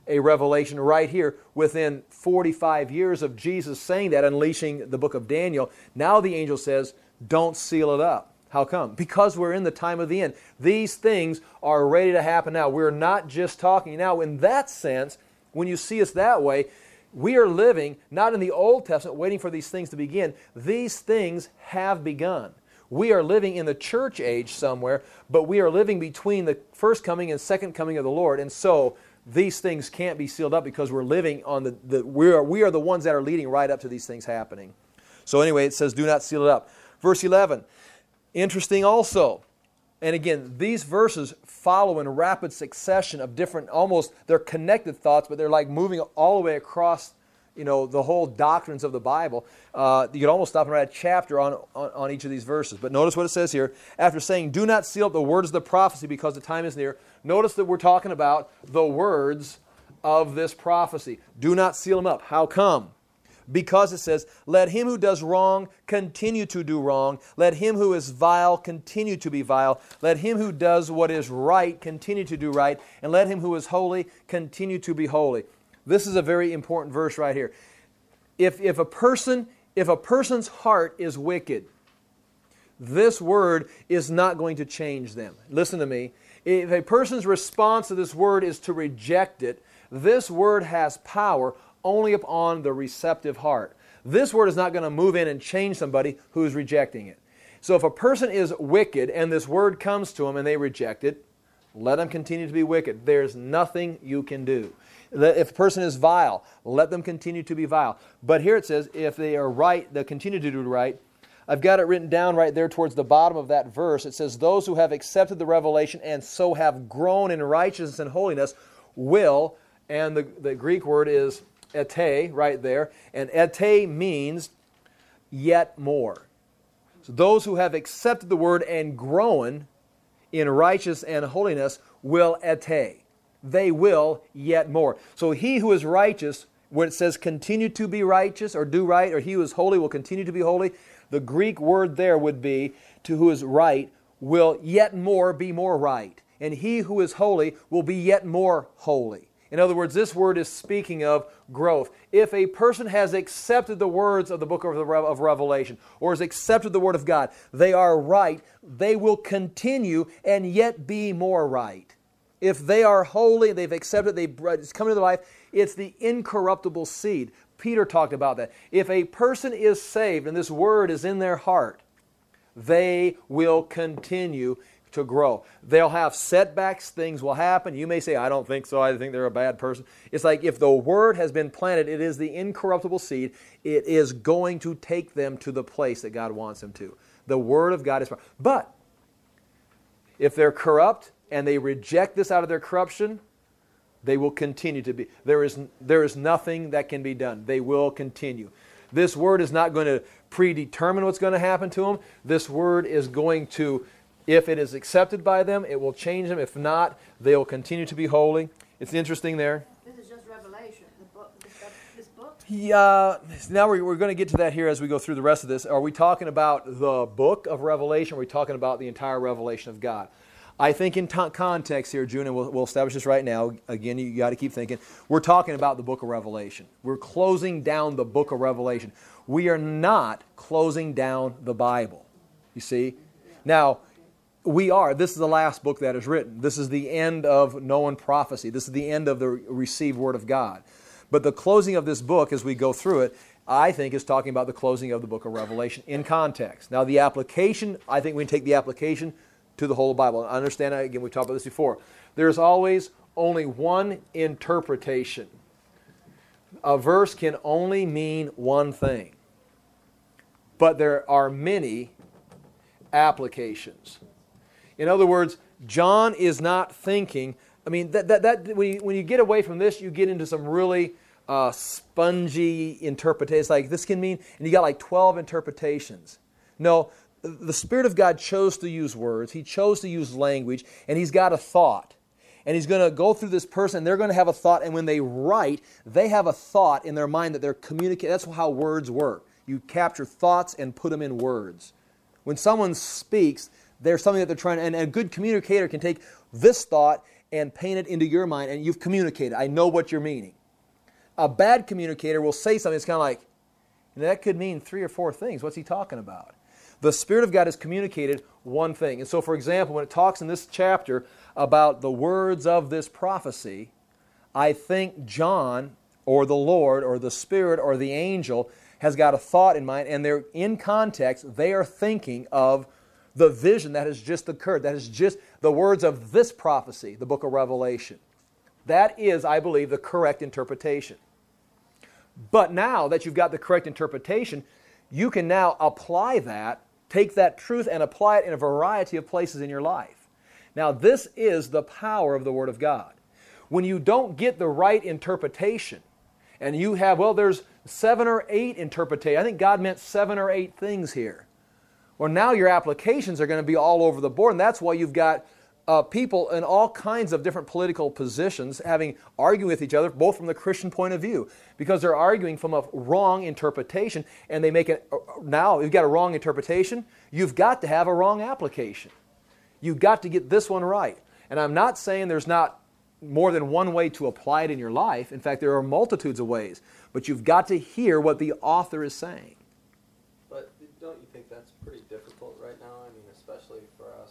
a revelation right here within 45 years of Jesus saying that, unleashing the book of Daniel. Now the angel says, don't seal it up. How come? Because we're in the time of the end. These things are ready to happen now. We're not just talking now. In that sense, when you see us that way, we are living not in the Old Testament waiting for these things to begin. These things have begun. We are living in the church age somewhere, but we are living between the first coming and second coming of the Lord. And so these things can't be sealed up because we're living on we are the ones that are leading right up to these things happening. So anyway, it says, do not seal it up. Verse 11, interesting also. And again, these verses follow in rapid succession of different, almost, they're connected thoughts, but they're like moving all the way across, the whole doctrines of the Bible. You could almost stop and write a chapter on each of these verses. But notice what it says here. After saying, do not seal up the words of the prophecy because the time is near. Notice that we're talking about the words of this prophecy. Do not seal them up. How come? Because it says, let him who does wrong continue to do wrong. Let him who is vile continue to be vile. Let him who does what is right continue to do right. And let him who is holy continue to be holy. This is a very important verse right here. If a person's heart is wicked, this word is not going to change them. Listen to me. If a person's response to this word is to reject it, this word has power only upon the receptive heart. This word is not going to move in and change somebody who is rejecting it. So if a person is wicked and this word comes to them and they reject it, let them continue to be wicked. There's nothing you can do. If a person is vile, let them continue to be vile. But here it says, if they are right, they'll continue to do right. I've got it written down right there towards the bottom of that verse. It says, those who have accepted the revelation and so have grown in righteousness and holiness will, and the Greek word is ete, right there, and ete means yet more. So those who have accepted the word and grown in righteousness and holiness will ete. They will yet more. So he who is righteous, when it says continue to be righteous or do right, or he who is holy will continue to be holy, the Greek word there would be, to who is right, will yet more be more right. And he who is holy will be yet more holy. In other words, this word is speaking of growth. If a person has accepted the words of the book of Revelation, or has accepted the Word of God, they are right, they will continue and yet be more right. If they are holy, they've accepted, it's come into their life, it's the incorruptible seed. Peter talked about that. If a person is saved and this word is in their heart, they will continue to grow. They'll have setbacks, things will happen. You may say, I don't think so, I think they're a bad person. It's like if the word has been planted, it is the incorruptible seed, it is going to take them to the place that God wants them to. The Word of God is powerful. But if they're corrupt and they reject this out of their corruption, they will continue to be. There is nothing that can be done. They will continue. This word is not going to predetermine what's going to happen to them. This word is going to, if it is accepted by them, it will change them. If not, they will continue to be holy. It's interesting there. This is just Revelation, this book. Yeah, now we're going to get to that here as we go through the rest of this. Are we talking about the book of Revelation, or are we talking about the entire revelation of God? I think in context here, June, and we'll establish this right now. Again, you got to keep thinking. We're talking about the book of Revelation. We're closing down the book of Revelation. We are not closing down the Bible. You see? Now, we are. This is the last book that is written. This is the end of known prophecy. This is the end of the received Word of God. But the closing of this book, as we go through it, I think is talking about the closing of the book of Revelation in context. Now, the application, I think we can take the application to the whole Bible. I understand that, again, we've talked about this before. There's always only one interpretation. A verse can only mean one thing. But there are many applications. In other words, John is not thinking, I mean, when you get away from this, you get into some really spongy interpretations. Like this can mean, and you got like 12 interpretations. No, the Spirit of God chose to use words. He chose to use language, and He's got a thought. And He's going to go through this person, and they're going to have a thought, and when they write, they have a thought in their mind that they're communicating. That's how words work. You capture thoughts and put them in words. When someone speaks, there's something that they're trying, and a good communicator can take this thought and paint it into your mind, and you've communicated. I know what you're meaning. A bad communicator will say something that's kind of like, that could mean 3 or 4 things. What's he talking about? The Spirit of God has communicated one thing. And so, for example, when it talks in this chapter about the words of this prophecy, I think John or the Lord or the Spirit or the angel has got a thought in mind, and they're in context, they are thinking of the vision that has just occurred. That is just the words of this prophecy, the book of Revelation. That is, I believe, the correct interpretation. But now that you've got the correct interpretation, you can now apply that, take that truth and apply it in a variety of places in your life. Now, this is the power of the Word of God. When you don't get the right interpretation, and you have, well, there's 7 or 8 interpretations. I think God meant 7 or 8 things here. Well, now your applications are going to be all over the board, and that's why you've got people in all kinds of different political positions arguing with each other, both from the Christian point of view, because they're arguing from a wrong interpretation, and they make it, now you've got a wrong interpretation, you've got to have a wrong application. You've got to get this one right. And I'm not saying there's not more than one way to apply it in your life. In fact, there are multitudes of ways. But you've got to hear what the author is saying. But don't you think that's pretty difficult right now? I mean, especially for us.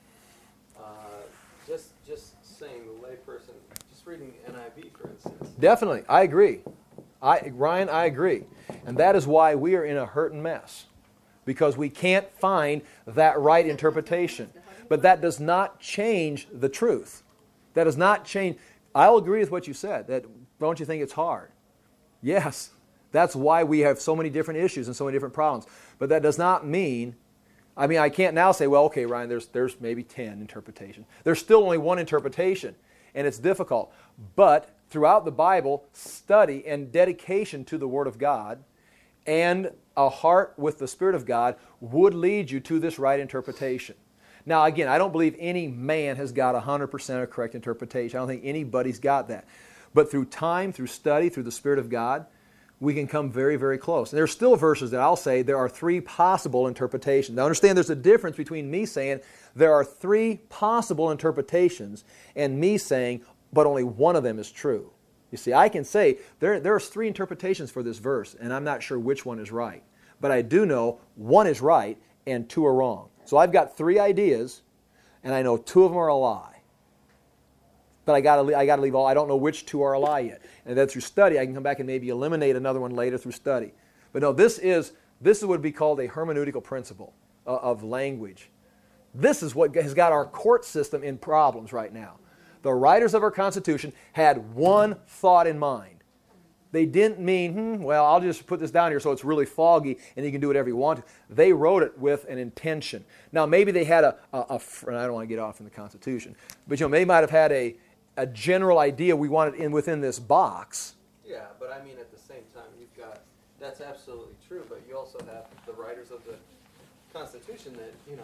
Just saying the layperson, just reading NIV, for instance. Definitely. I agree. Ryan, I agree. And that is why we are in a hurting mess. Because we can't find that right interpretation. But that does not change the truth. That does not change. I'll agree with what you said. That don't you think it's hard? Yes. That's why we have so many different issues and so many different problems. But that does not mean, I can't now say, well, okay, Ryan, there's maybe 10 interpretations. There's still only one interpretation, and it's difficult. But throughout the Bible, study and dedication to the Word of God and a heart with the Spirit of God would lead you to this right interpretation. Now, again, I don't believe any man has got 100% of correct interpretation. I don't think anybody's got that. But through time, through study, through the Spirit of God, we can come very, very close. And there's still verses that I'll say there are 3 possible interpretations. Now, understand there's a difference between me saying there are 3 possible interpretations and me saying, but only one of them is true. You see, I can say there's 3 interpretations for this verse, and I'm not sure which one is right. But I do know one is right and 2 are wrong. So I've got 3 ideas, and I know 2 of them are a lie. But I got to leave all. I don't know which 2 are a lie yet. And then through study, I can come back and maybe eliminate another one later through study. But no, this is what would be called a hermeneutical principle of language. This is what has got our court system in problems right now. The writers of our Constitution had one thought in mind. They didn't mean, well, I'll just put this down here so it's really foggy and you can do whatever you want to. They wrote it with an intention. Now, maybe they had and I don't want to get off in the Constitution, but they might have had a general idea we wanted within this box. Yeah, but I mean, at the same time, you've got, that's absolutely true, but you also have the writers of the Constitution that,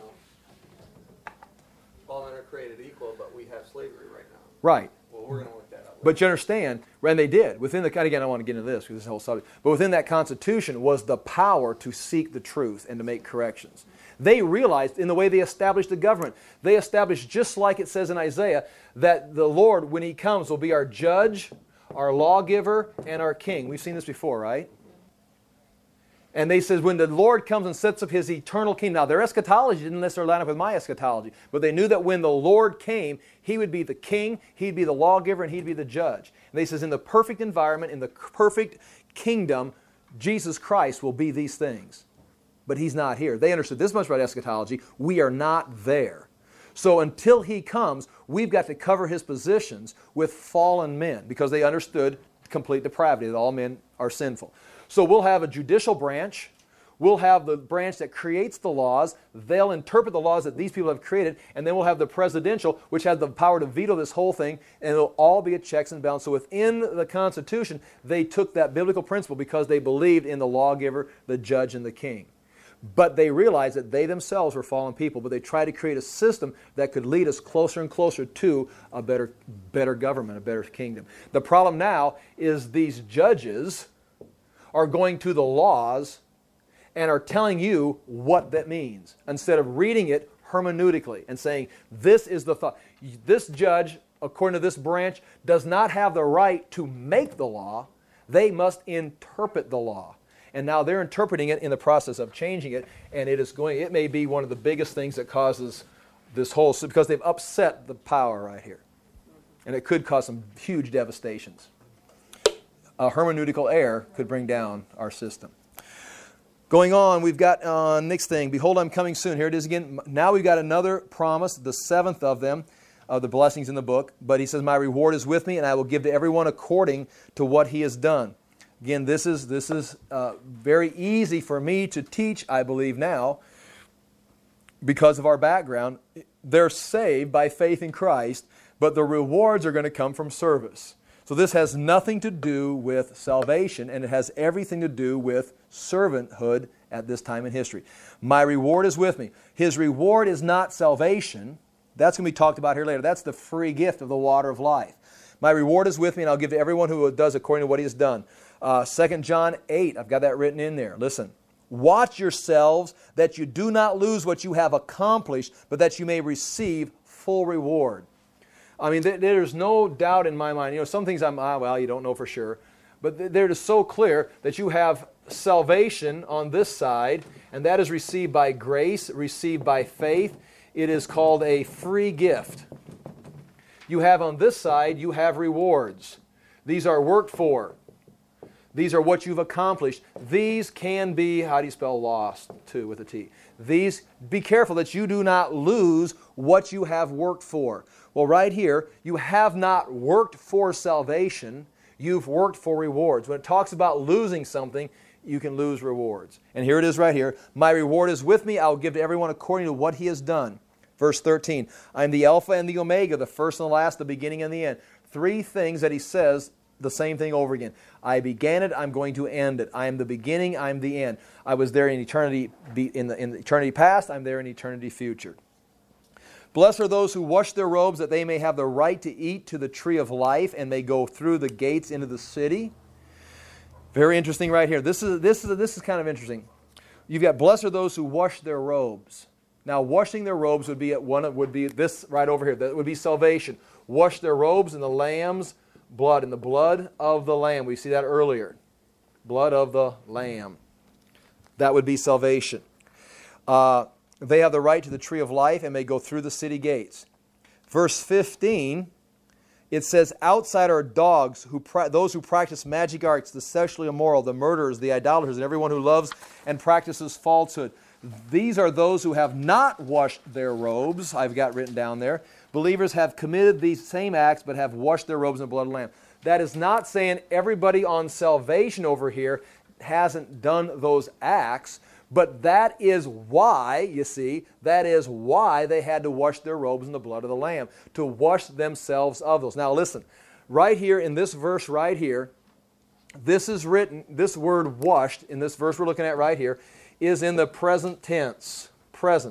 all men are created equal, but we have slavery right now. Right. Well, we're going to work that out later. But you understand, and they did, within the, again, I don't want to get into this because this is the whole subject, but within that Constitution was the power to seek the truth and to make corrections. They realized in the way they established the government, they established, just like it says in Isaiah, that the Lord, when He comes, will be our judge, our lawgiver, and our king. We've seen this before, right? And they says when the Lord comes and sets up His eternal kingdom. Now, their eschatology didn't necessarily line up with my eschatology, but they knew that when the Lord came, He would be the king, He'd be the lawgiver, and He'd be the judge. And they says in the perfect environment, in the perfect kingdom, Jesus Christ will be these things. But He's not here. They understood this much about eschatology. We are not there. So until He comes, we've got to cover His positions with fallen men because they understood complete depravity, that all men are sinful. So we'll have a judicial branch. We'll have the branch that creates the laws. They'll interpret the laws that these people have created. And then we'll have the presidential, which has the power to veto this whole thing. And it'll all be a checks and balance. So within the Constitution, they took that biblical principle because they believed in the lawgiver, the judge, and the king. But they realized that they themselves were fallen people. But they tried to create a system that could lead us closer and closer to a better government, a better kingdom. The problem now is these judges are going to the laws and are telling you what that means instead of reading it hermeneutically and saying, this is the thought. This judge according to this branch, does not have the right to make the law. They must interpret the law. And now they're interpreting it in the process of changing it, and it may be one of the biggest things that causes this whole, because they've upset the power right here. And it could cause some huge devastations. A hermeneutical error could bring down our system. Going on, we've got next thing. Behold, I'm coming soon. Here it is again. Now we've got another promise, the seventh of them, of the blessings in the book. But he says, my reward is with me, and I will give to everyone according to what he has done. Again, this is very easy for me to teach, I believe now, because of our background. They're saved by faith in Christ, but the rewards are going to come from service. So this has nothing to do with salvation, and it has everything to do with servanthood at this time in history. My reward is with me. His reward is not salvation. That's going to be talked about here later. That's the free gift of the water of life. My reward is with me, and I'll give to everyone who does according to what he has done. 2 John 8, I've got that written in there. Listen. Watch yourselves that you do not lose what you have accomplished, but that you may receive full reward. I mean, there's no doubt in my mind. You know, some things you don't know for sure. But they're just so clear that you have salvation on this side, and that is received by grace, received by faith. It is called a free gift. You have on this side, you have rewards. These are worked for. These are what you've accomplished. These can be, how do you spell lost, too, with a T? These, be careful that you do not lose what you have worked for. Well, right here, you have not worked for salvation. You've worked for rewards. When it talks about losing something, you can lose rewards. And here it is right here. My reward is with me. I will give to everyone according to what he has done. Verse 13, I am the Alpha and the Omega, the first and the last, the beginning and the end. Three things that he says the same thing over again. I began it, I'm going to end it. I am the beginning, I am the end. I was there in eternity, in eternity past, I'm there in eternity future. Blessed are those who wash their robes, that they may have the right to eat to the tree of life and may go through the gates into the city. Very interesting right here. This is kind of interesting. You've got blessed are those who wash their robes. Now, washing their robes would be this right over here. That would be salvation. Wash their robes in the Lamb's blood, in the blood of the Lamb. We see that earlier. Blood of the Lamb. That would be salvation. They have the right to the tree of life and may go through the city gates. Verse 15, it says, outside are dogs, those who practice magic arts, the sexually immoral, the murderers, the idolaters, and everyone who loves and practices falsehood. These are those who have not washed their robes. I've got written down there. Believers have committed these same acts, but have washed their robes in the blood of the Lamb. That is not saying everybody on salvation over here hasn't done those acts, but that is why, you see, that is why they had to wash their robes in the blood of the Lamb, to wash themselves of those. Now listen, right here in this verse right here, this is written, this word washed, in this verse we're looking at right here, is in the present tense. Present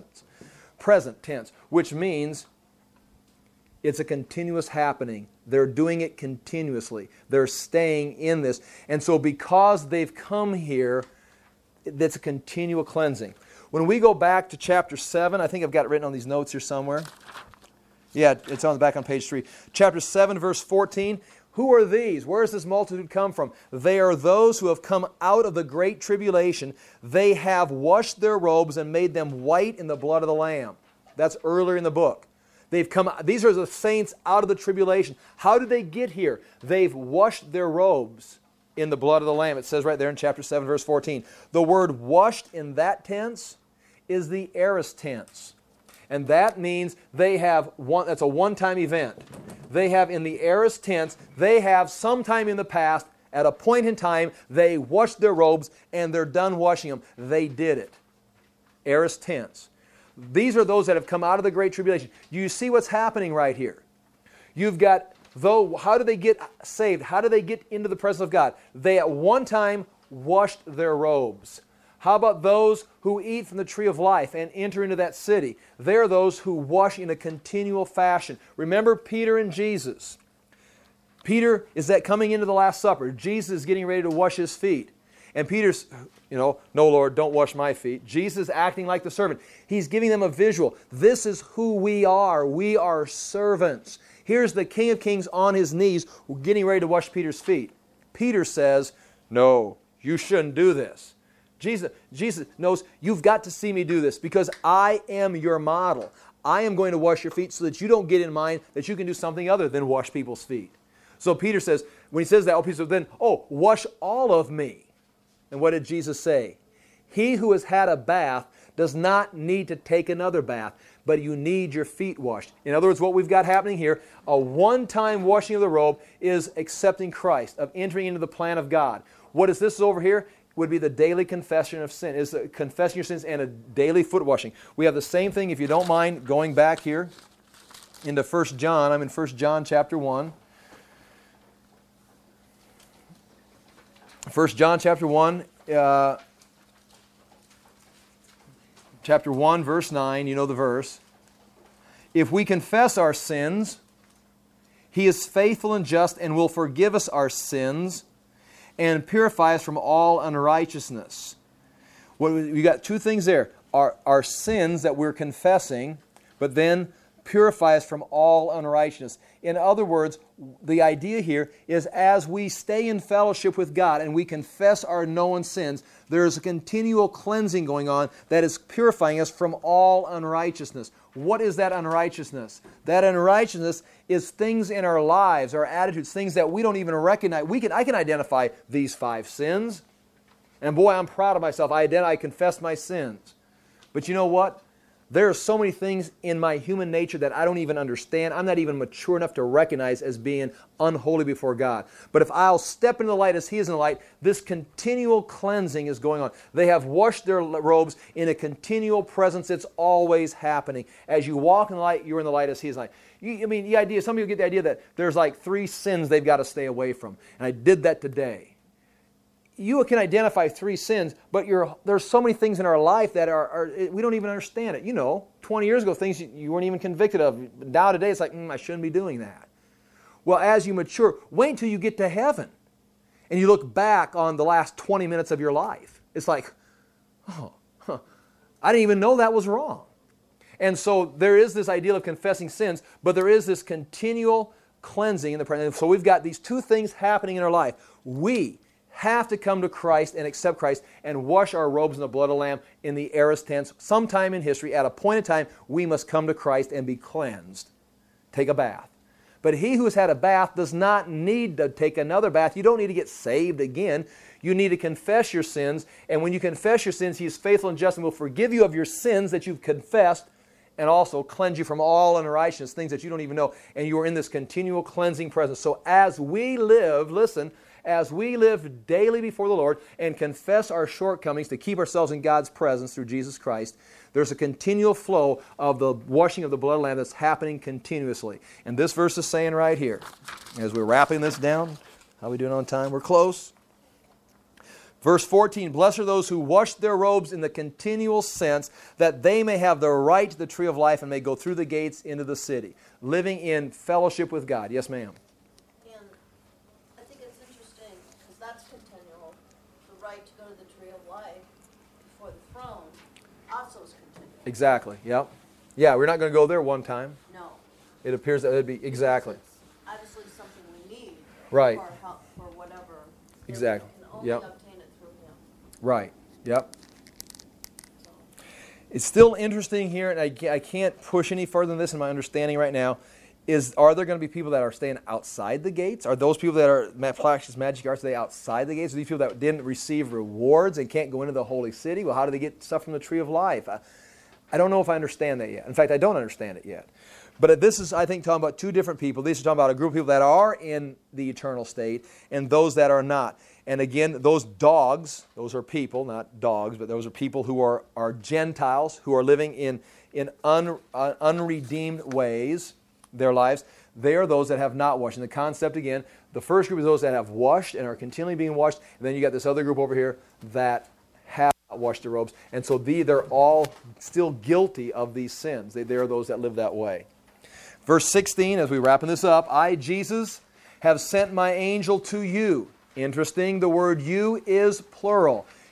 tense, which means it's a continuous happening. They're doing it continuously. They're staying in this. And so because they've come here, that's a continual cleansing. When we go back to chapter 7, I think I've got it written on these notes here somewhere. Yeah, it's on the back on page 3. Chapter 7, verse 14. Who are these? Where does this multitude come from? They are those who have come out of the great tribulation. They have washed their robes and made them white in the blood of the Lamb. That's earlier in the book. These are the saints out of the tribulation. How did they get here? They've washed their robes in the blood of the Lamb. It says right there in chapter 7, verse 14. The word washed in that tense is the aorist tense. And that means that's a one-time event. They have, in the aorist tense, they have sometime in the past, at a point in time, they washed their robes and they're done washing them. They did it. Aorist tense. These are those that have come out of the great tribulation. You see what's happening right here. You've got, how do they get saved? How do they get into the presence of God? They at one time washed their robes. How about those who eat from the tree of life and enter into that city? They're those who wash in a continual fashion. Remember Peter and Jesus. Peter is coming into the Last Supper. Jesus is getting ready to wash his feet. And Peter's, no, Lord, don't wash my feet. Jesus is acting like the servant. He's giving them a visual. This is who we are. We are servants. Here's the King of Kings on his knees, getting ready to wash Peter's feet. Peter says, no, you shouldn't do this. Jesus knows, you've got to see me do this because I am your model. I am going to wash your feet so that you don't get in mind that you can do something other than wash people's feet. So Peter says, when he says that, Peter says, then, wash all of me. And what did Jesus say? He who has had a bath does not need to take another bath, but you need your feet washed. In other words, what we've got happening here, a one-time washing of the robe is accepting Christ, of entering into the plan of God. What is this over here? Would be the daily confession of sin. It's confessing your sins and a daily foot washing. We have the same thing, if you don't mind, going back here into 1 John. I'm in 1 John chapter 1. 1 John chapter 1, chapter 1, verse 9, you know the verse. If we confess our sins, He is faithful and just and will forgive us our sins and purify us from all unrighteousness. We got two things there. Our sins that we're confessing, but then purify us from all unrighteousness. In other words, the idea here is as we stay in fellowship with God and we confess our known sins, there's a continual cleansing going on that is purifying us from all unrighteousness. What is that unrighteousness? That unrighteousness is things in our lives, our attitudes, things that we don't even recognize. I can identify these 5 sins. And boy, I'm proud of myself. I confess my sins. But you know what? There are so many things in my human nature that I don't even understand. I'm not even mature enough to recognize as being unholy before God. But if I'll step into the light as He is in the light, this continual cleansing is going on. They have washed their robes in a continual presence. It's always happening. As you walk in the light, you're in the light as He is in the light. The idea, some people get the idea that there's like 3 sins they've got to stay away from. And I did that today. You can identify 3 sins, but there's so many things in our life that we don't even understand it. 20 years ago, things you weren't even convicted of. Now today, it's like, I shouldn't be doing that. Well, as you mature, wait until you get to heaven. And you look back on the last 20 minutes of your life. It's like, I didn't even know that was wrong. And so there is this ideal of confessing sins, but there is this continual cleansing in the presence. So we've got these 2 things happening in our life. We have to come to Christ and accept Christ and wash our robes in the blood of the Lamb in the aorist tense. Sometime in history, at a point in time, we must come to Christ and be cleansed. Take a bath. But he who has had a bath does not need to take another bath. You don't need to get saved again. You need to confess your sins. And when you confess your sins, He is faithful and just and will forgive you of your sins that you've confessed and also cleanse you from all unrighteousness, things that you don't even know. And you are in this continual cleansing presence. So as we live, listen, as we live daily before the Lord and confess our shortcomings to keep ourselves in God's presence through Jesus Christ, there's a continual flow of the washing of the blood of the Lamb that's happening continuously. And this verse is saying right here, as we're wrapping this down, how are we doing on time? We're close. Verse 14, blessed are those who wash their robes in the continual sense that they may have the right to the tree of life and may go through the gates into the city, living in fellowship with God. Yes, ma'am. Exactly, yep. Yeah, we're not going to go there one time. No. It appears that it would be, exactly. It's obviously something we need. Right. For help, for whatever. Exactly, We can only yep. obtain it through Him. Right, yep. So. It's still interesting here, and I can't push any further than this in my understanding right now, are there going to be people that are staying outside the gates? Are those people that are practice magic arts, are they outside the gates? Are these people that didn't receive rewards and can't go into the holy city? Well, how do they get stuff from the tree of life? I don't know if I understand that yet. In fact, I don't understand it yet. But this is, I think, talking about 2 different people. These are talking about a group of people that are in the eternal state and those that are not. And again, those dogs, those are people, not dogs, but those are people who are Gentiles, who are living in unredeemed ways, their lives. They are those that have not washed. And the concept, again, the first group is those that have washed and are continually being washed. And then you got this other group over here that have not washed their robes. And so they're all still guilty of these sins. They are those that live that way. Verse 16, as we're wrapping this up, I, Jesus, have sent my angel to you. Interesting, the word you is plural.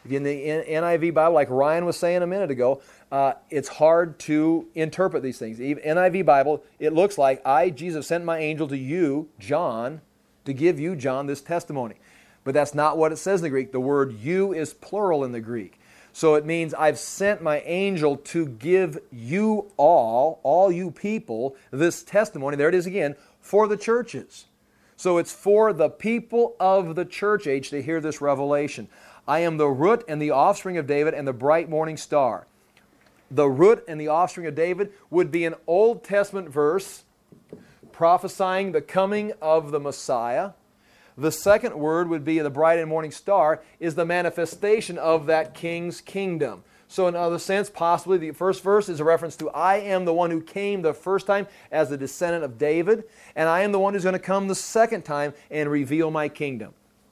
If you're in the NIV Bible, like Ryan was saying a minute ago, it's hard to interpret these things. Even NIV Bible, it looks like, I, Jesus, sent my angel to you, John, to give you, John, this testimony. But that's not what it says in the Greek. The word you is plural in the Greek. So it means I've sent my angel to give you all you people, this testimony, there it is again, for the churches. So it's for the people of the church age to hear this revelation. I am the root and the offspring of David and the bright morning star. The root and the offspring of David would be an Old Testament verse prophesying the coming of the Messiah. The second word would be the bright and morning star is the manifestation of that king's kingdom. So in other sense, possibly the first verse is a reference to I am the one who came the first time as the descendant of David, and I am the one who's going to come the second time and reveal my kingdom.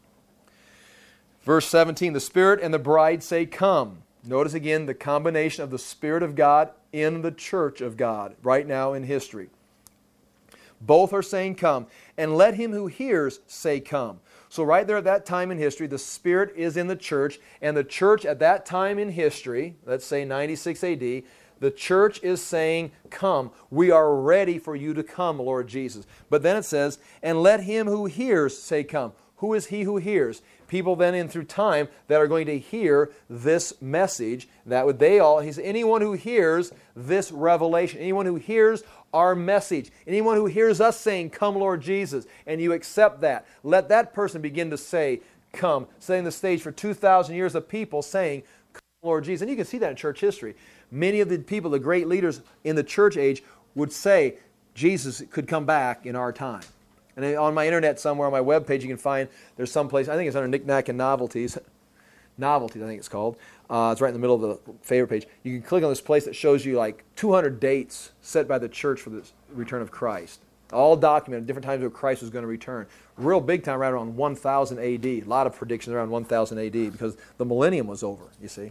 Verse 17, the Spirit and the bride say, come. Notice again the combination of the Spirit of God in the church of God right now in history. Both are saying come, and let him who hears say come. So right there at that time in history, the Spirit is in the church, and the church at that time in history, let's say 96 AD, the church is saying, come, we are ready for you to come, Lord Jesus. But then it says, and let him who hears say come. Who is he who hears? People then in through time that are going to hear this message, that would they all, he's anyone who hears this revelation, anyone who hears our message, anyone who hears us saying, come Lord Jesus, and you accept that, let that person begin to say, come, setting the stage for 2,000 years of people saying, come Lord Jesus. And you can see that in church history. Many of the people, the great leaders in the church age would say, Jesus could come back in our time. And on my internet somewhere, on my webpage, you can find, there's some place, I think it's under Knick-Knack and Novelties. Novelties, I think it's called. It's right in the middle of the favorite page. You can click on this place that shows you like 200 dates set by the church for the return of Christ. All documented, different times where Christ was going to return. Real big time right around 1000 AD. A lot of predictions around 1000 AD because the millennium was over, you see.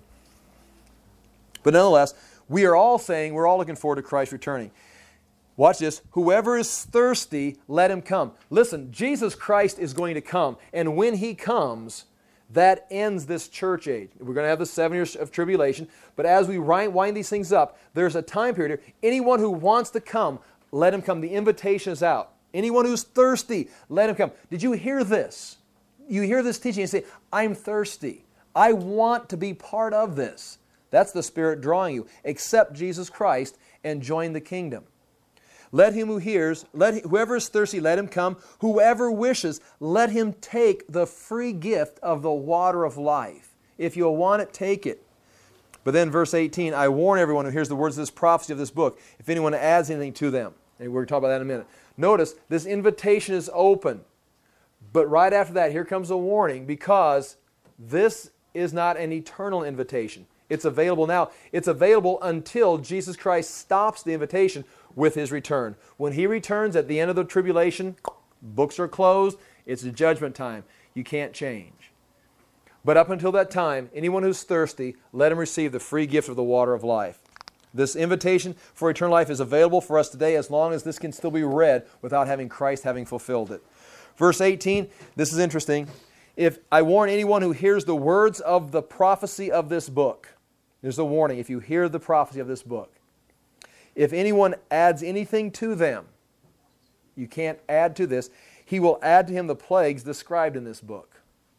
But nonetheless, we are all saying, we're all looking forward to Christ returning. Watch this. Whoever is thirsty, let him come. Listen, Jesus Christ is going to come. And when He comes, that ends this church age. We're going to have the 7 years of tribulation. But as we wind these things up, there's a time period here. Anyone who wants to come, let him come. The invitation is out. Anyone who's thirsty, let him come. Did you hear this? You hear this teaching and say, I'm thirsty. I want to be part of this. That's the Spirit drawing you. Accept Jesus Christ and join the kingdom. Let him who hears, whoever is thirsty, let him come. Whoever wishes, let him take the free gift of the water of life. If you'll want it, take it. But then verse 18, I warn everyone who hears the words of this prophecy of this book, if anyone adds anything to them. And we're going to talk about that in a minute. Notice, this invitation is open. But right after that, here comes a warning, because this is not an eternal invitation. It's available now. It's available until Jesus Christ stops the invitation with His return. When He returns at the end of the tribulation, books are closed, it's the judgment time. You can't change. But up until that time, anyone who's thirsty, let him receive the free gift of the water of life. This invitation for eternal life is available for us today as long as this can still be read without having Christ having fulfilled it. Verse 18, this is interesting. If I warn anyone who hears the words of the prophecy of this book, there's a warning, if you hear the prophecy of this book, if anyone adds anything to them, you can't add to this, he will add to him the plagues described in this book.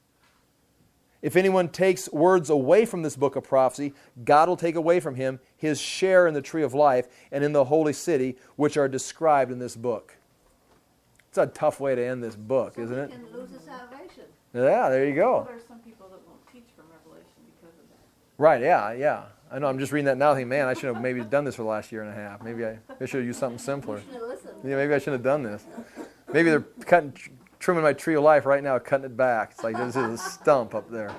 If anyone takes words away from this book of prophecy, God will take away from him his share in the tree of life and in the holy city, which are described in this book. It's a tough way to end this book, isn't it? Can lose his salvation. Yeah, there you go. There are some people that won't teach from Revelation because of that. Right, yeah. I know, I'm just reading that now thinking, man, I should have maybe done this for the last year and a half. Maybe I should have used something simpler. You should have listened. Yeah, maybe I shouldn't have done this. Maybe they're trimming my tree of life right now, cutting it back. It's like this is a stump up there.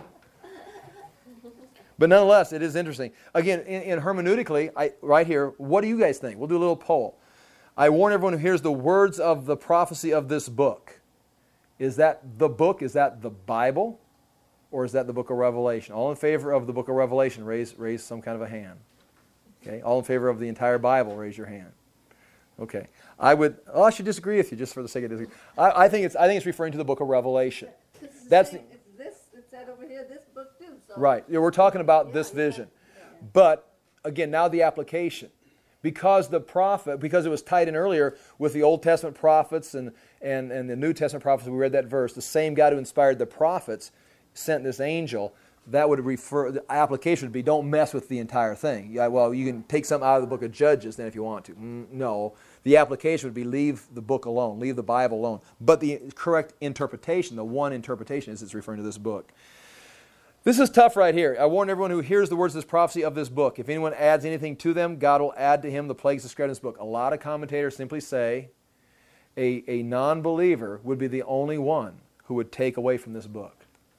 But nonetheless, it is interesting. Again, in hermeneutically, right here, what do you guys think? We'll do a little poll. I warn everyone who hears the words of the prophecy of this book. Is that the book? Is that the Bible? Or is that the book of Revelation? All in favor of the book of Revelation, raise some kind of a hand. Okay. All in favor of the entire Bible, raise your hand. Okay. I should disagree with you just for the sake of disagreeing. I think it's referring to the book of Revelation. It's That's it's this. It says right over here, this book too. So. Right. Yeah, we're talking about this vision. But, again, now the application. Because it was tied in earlier with the Old Testament prophets and the New Testament prophets, we read that verse, the same God who inspired the prophets sent this angel, that would refer, the application would be, don't mess with the entire thing. Yeah, well, you can take something out of the book of Judges then if you want to. No. The application would be leave the book alone, leave the Bible alone. But the correct interpretation, the one interpretation is it's referring to this book. This is tough right here. I warn everyone who hears the words of this prophecy of this book. If anyone adds anything to them, God will add to him the plagues described in this book. A lot of commentators simply say a non-believer would be the only one who would take away from this book.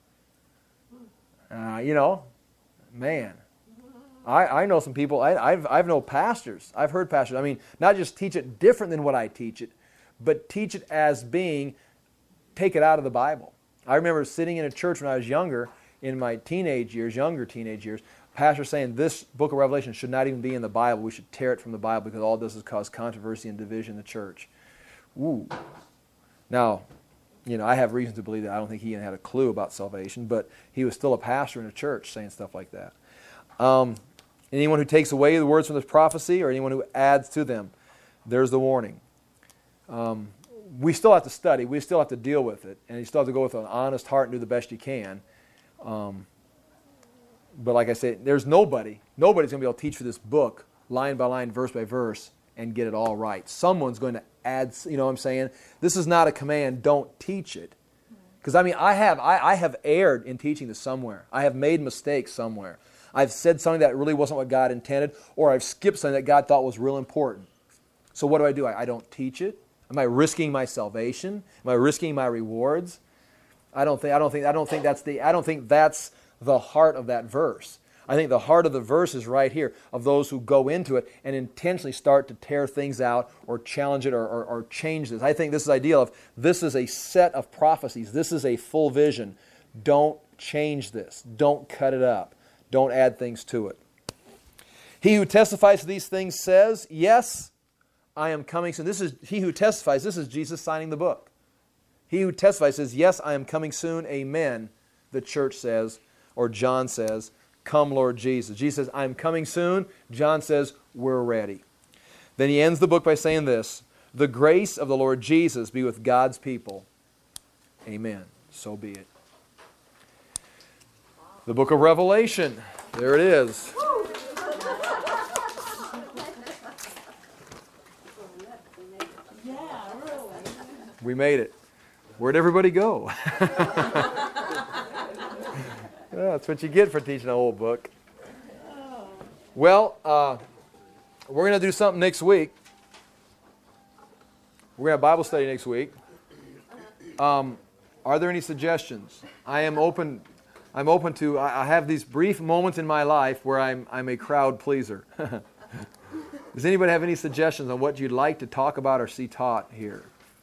Man, I know some people, I've known pastors, I've heard pastors, I mean, not just teach it different than what I teach it, but teach it as being, take it out of the Bible. I remember sitting in a church when I was younger, in my younger teenage years, pastor saying this book of Revelation should not even be in the Bible. We should tear it from the Bible because all it does is cause controversy and division in the church. Ooh. Now, I have reason to believe that. I don't think he even had a clue about salvation, but he was still a pastor in a church saying stuff like that. Anyone who takes away the words from this prophecy or anyone who adds to them, there's the warning. We still have to study. We still have to deal with it. And you still have to go with an honest heart and do the best you can. But like I said, there's nobody's going to be able to teach for this book, line by line, verse by verse, and get it all right. Someone's going to add, you know what I'm saying? This is not a command, don't teach it. Because, I have erred in teaching this somewhere. I have made mistakes somewhere. I've said something that really wasn't what God intended, or I've skipped something that God thought was real important. So what do? I don't teach it. Am I risking my salvation? Am I risking my rewards? I don't think that's the heart of that verse. I think the heart of the verse is right here, of those who go into it and intentionally start to tear things out or challenge it or change this. I think this is ideal of this is a set of prophecies. This is a full vision. Don't change this. Don't cut it up. Don't add things to it. He who testifies to these things says, yes, I am coming soon. This is he who testifies. This is Jesus signing the book. He who testifies says, yes, I am coming soon. Amen. The church says, or John says, come, Lord Jesus. Jesus says, I'm coming soon. John says, we're ready. Then he ends the book by saying this, the grace of the Lord Jesus be with God's people. Amen. So be it. The book of Revelation. There it is. We made it. Where'd everybody go? That's what you get for teaching a whole book. Well, we're going to do something next week. We're going to have Bible study next week. Are there any suggestions? I'm open to, I have these brief moments in my life where I'm a crowd pleaser. Does anybody have any suggestions on what you'd like to talk about or see taught here?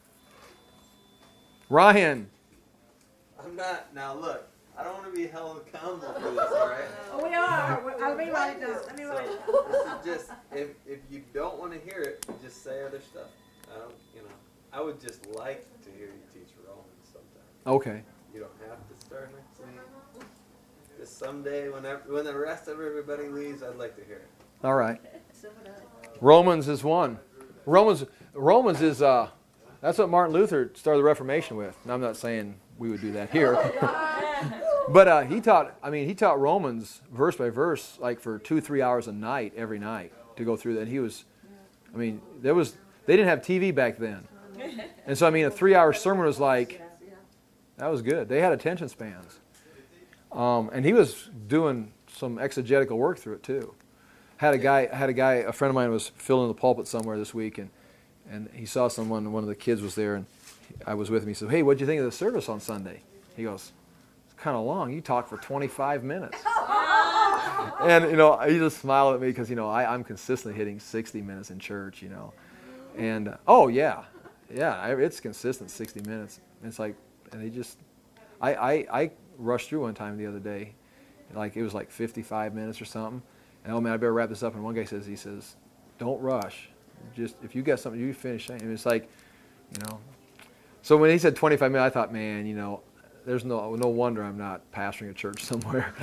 Ryan. I'm not, now look, I don't want to be held accountable for this, all right? Oh, we are. I'll be right down. Let me write it down. This is just, if you don't want to hear it, just say other stuff. I would just like to hear you teach Romans sometime. Okay. You don't have to start next week. Just someday, when the rest of everybody leaves, I'd like to hear it. All right. So would I. Romans is one. Romans is, that's what Martin Luther started the Reformation with. And I'm not saying we would do that here. But he taught Romans verse by verse, like for 2-3 hours a night, every night, to go through that. And they didn't have TV back then. And so, a 3-hour sermon was like, that was good. They had attention spans. And he was doing some exegetical work through it too. A friend of mine was filling the pulpit somewhere this week, and he saw someone, one of the kids was there, and I was with him. He said, hey, what'd you think of the service on Sunday? He goes, it's kind of long. You talked for 25 minutes. And, he just smiled at me because, I'm consistently hitting 60 minutes in church, And, it's consistent 60 minutes. It's like, and I rushed through one time the other day. Like, it was like 55 minutes or something. And, I better wrap this up. And one guy says, don't rush. Just, if you got something, you finish saying. And it's like, So when he said 25 minutes, I thought, man, there's no wonder I'm not pastoring a church somewhere.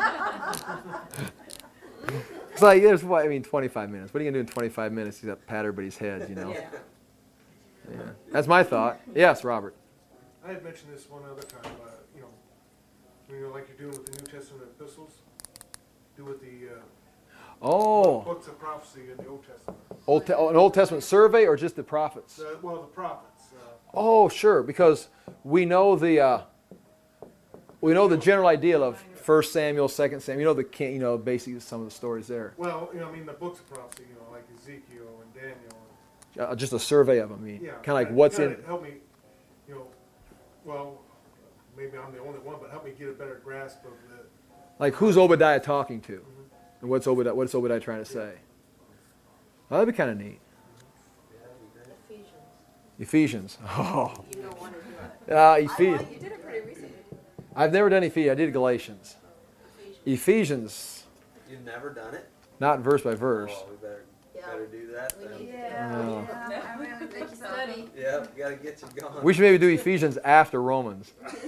It's like, 25 minutes. What are you going to do in 25 minutes? You got to pat everybody's head, you know. Yeah. That's my thought. Yes, Robert. I had mentioned this one other time, like you're doing with the New Testament epistles, do with the books of prophecy in the Old Testament. An Old Testament survey or just the prophets? The prophets. Oh, sure, because we know the general idea of 1 Samuel, 2 Samuel. Basically some of the stories there. Well, the books of prophecy, like Ezekiel and Daniel. Just a survey of them. Kind of like what's in. Help me, maybe I'm the only one, but help me get a better grasp of the. Like who's Obadiah talking to, and what's Obadiah trying to say? Well, that'd be kind of neat. Ephesians. Oh. You don't want to do it. Ephesians. You did it pretty recently. I've never done Ephesians. I did Galatians. Ephesians. You've never done it? Not verse by verse. Oh, we better do that then. I really think so. Study. Yeah, we got to get you going. We should maybe do Ephesians after Romans.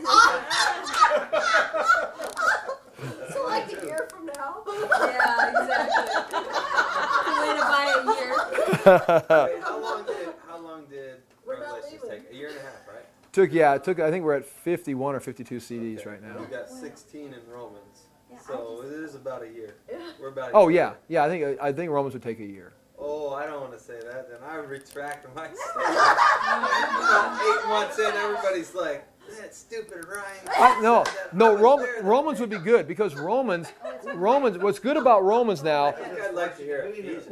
So like a year from now? Yeah, exactly. Wait to buy a year. Wait, how long did Revelations take? A year and a half, right? It took. I think we're at 51 or 52 CDs right now. We've got 16 in Romans, so it is about a year. We're about. Oh yeah. I think Romans would take a year. Oh, I don't want to say that. Then I retract my statement. 8 months in, everybody's like, "That stupid Ryan." Romans would be good because Romans. What's good about Romans now? I think I'd like to hear it.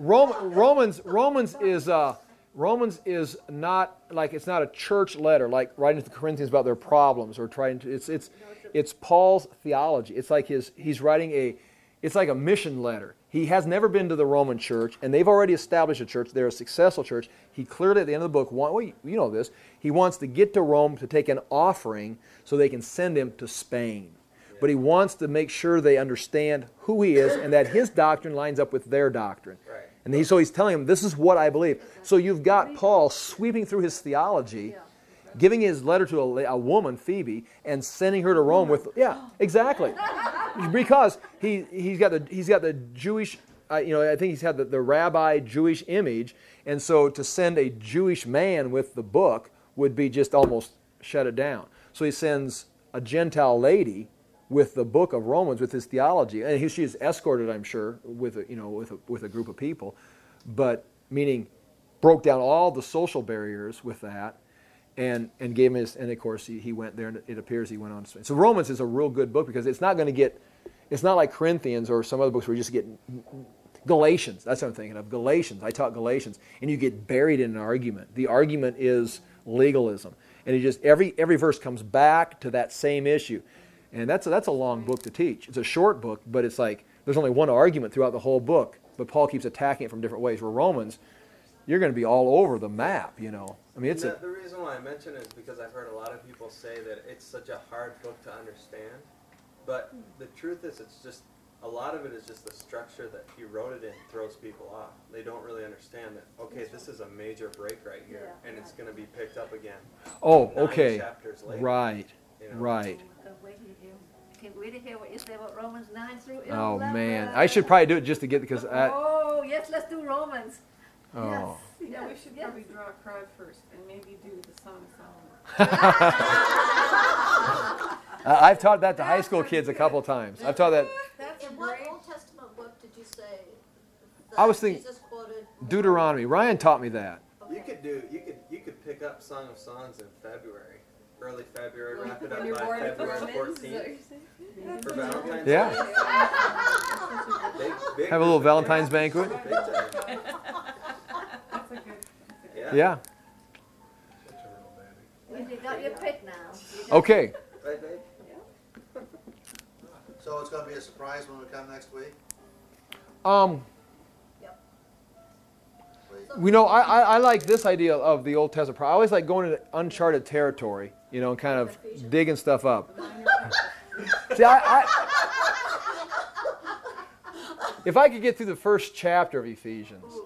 Romans is not like, it's not a church letter like writing to the Corinthians about their problems or trying to. It's Paul's theology. It's like he's writing it's like a mission letter. He has never been to the Roman church, and they've already established a church. They're a successful church. He clearly at the end of the book, you know this, he wants to get to Rome to take an offering so they can send him to Spain. Yeah. But he wants to make sure they understand who he is and that his doctrine lines up with their doctrine. Right. And so he's telling them, this is what I believe. So you've got Paul sweeping through his theology, giving his letter to a woman, Phoebe, and sending her to Rome with, exactly. Because he's got the Jewish, I think he's had the rabbi Jewish image, and so to send a Jewish man with the book would be just almost shut it down. So he sends a Gentile lady with the book of Romans with his theology, and she is escorted, I'm sure, with a group of people, but meaning broke down all the social barriers with that. And gave him and of course he went there, and it appears he went on to Spain. So Romans is a real good book because it's not like Corinthians or some other books where you just get Galatians. That's what I'm thinking of. Galatians. I taught Galatians, and you get buried in an argument. The argument is legalism, and every verse comes back to that same issue, and that's a long book to teach. It's a short book, but it's like there's only one argument throughout the whole book, but Paul keeps attacking it from different ways. Where Romans, you're going to be all over the map, I mean, the reason why I mention it is because I've heard a lot of people say that it's such a hard book to understand. But the truth is, it's just, a lot of it is just the structure that he wrote it in throws people off. They don't really understand that, okay, this is a major break right here, and it's going to be picked up again. Oh, 9 okay. chapters later. Right, right. Can't wait to hear what you say about Romans 9 through 11. Oh, man. I should probably do it just to get, because... yes, let's do Romans. Oh. Yes. Yeah, we should probably draw a crowd first and maybe do the Song of Solomon. I've taught that to high school kids a couple of times. I've taught that. In what Old Testament book did you say I was thinking Jesus quoted? Deuteronomy. Ryan taught me that. You could pick up Song of Songs in February, early February, wrap it up When you're by born in February Romans, is that 14th what you're saying? for Valentine's Yeah. Day. Big Have a little Valentine's banquet. Big time. That's a good. Yeah. You got your pick now. Okay. Right, babe? So it's going to be a surprise when we come next week? I like this idea of the Old Testament. I always like going into uncharted territory, and kind of digging stuff up. See, if I could get through the first chapter of Ephesians,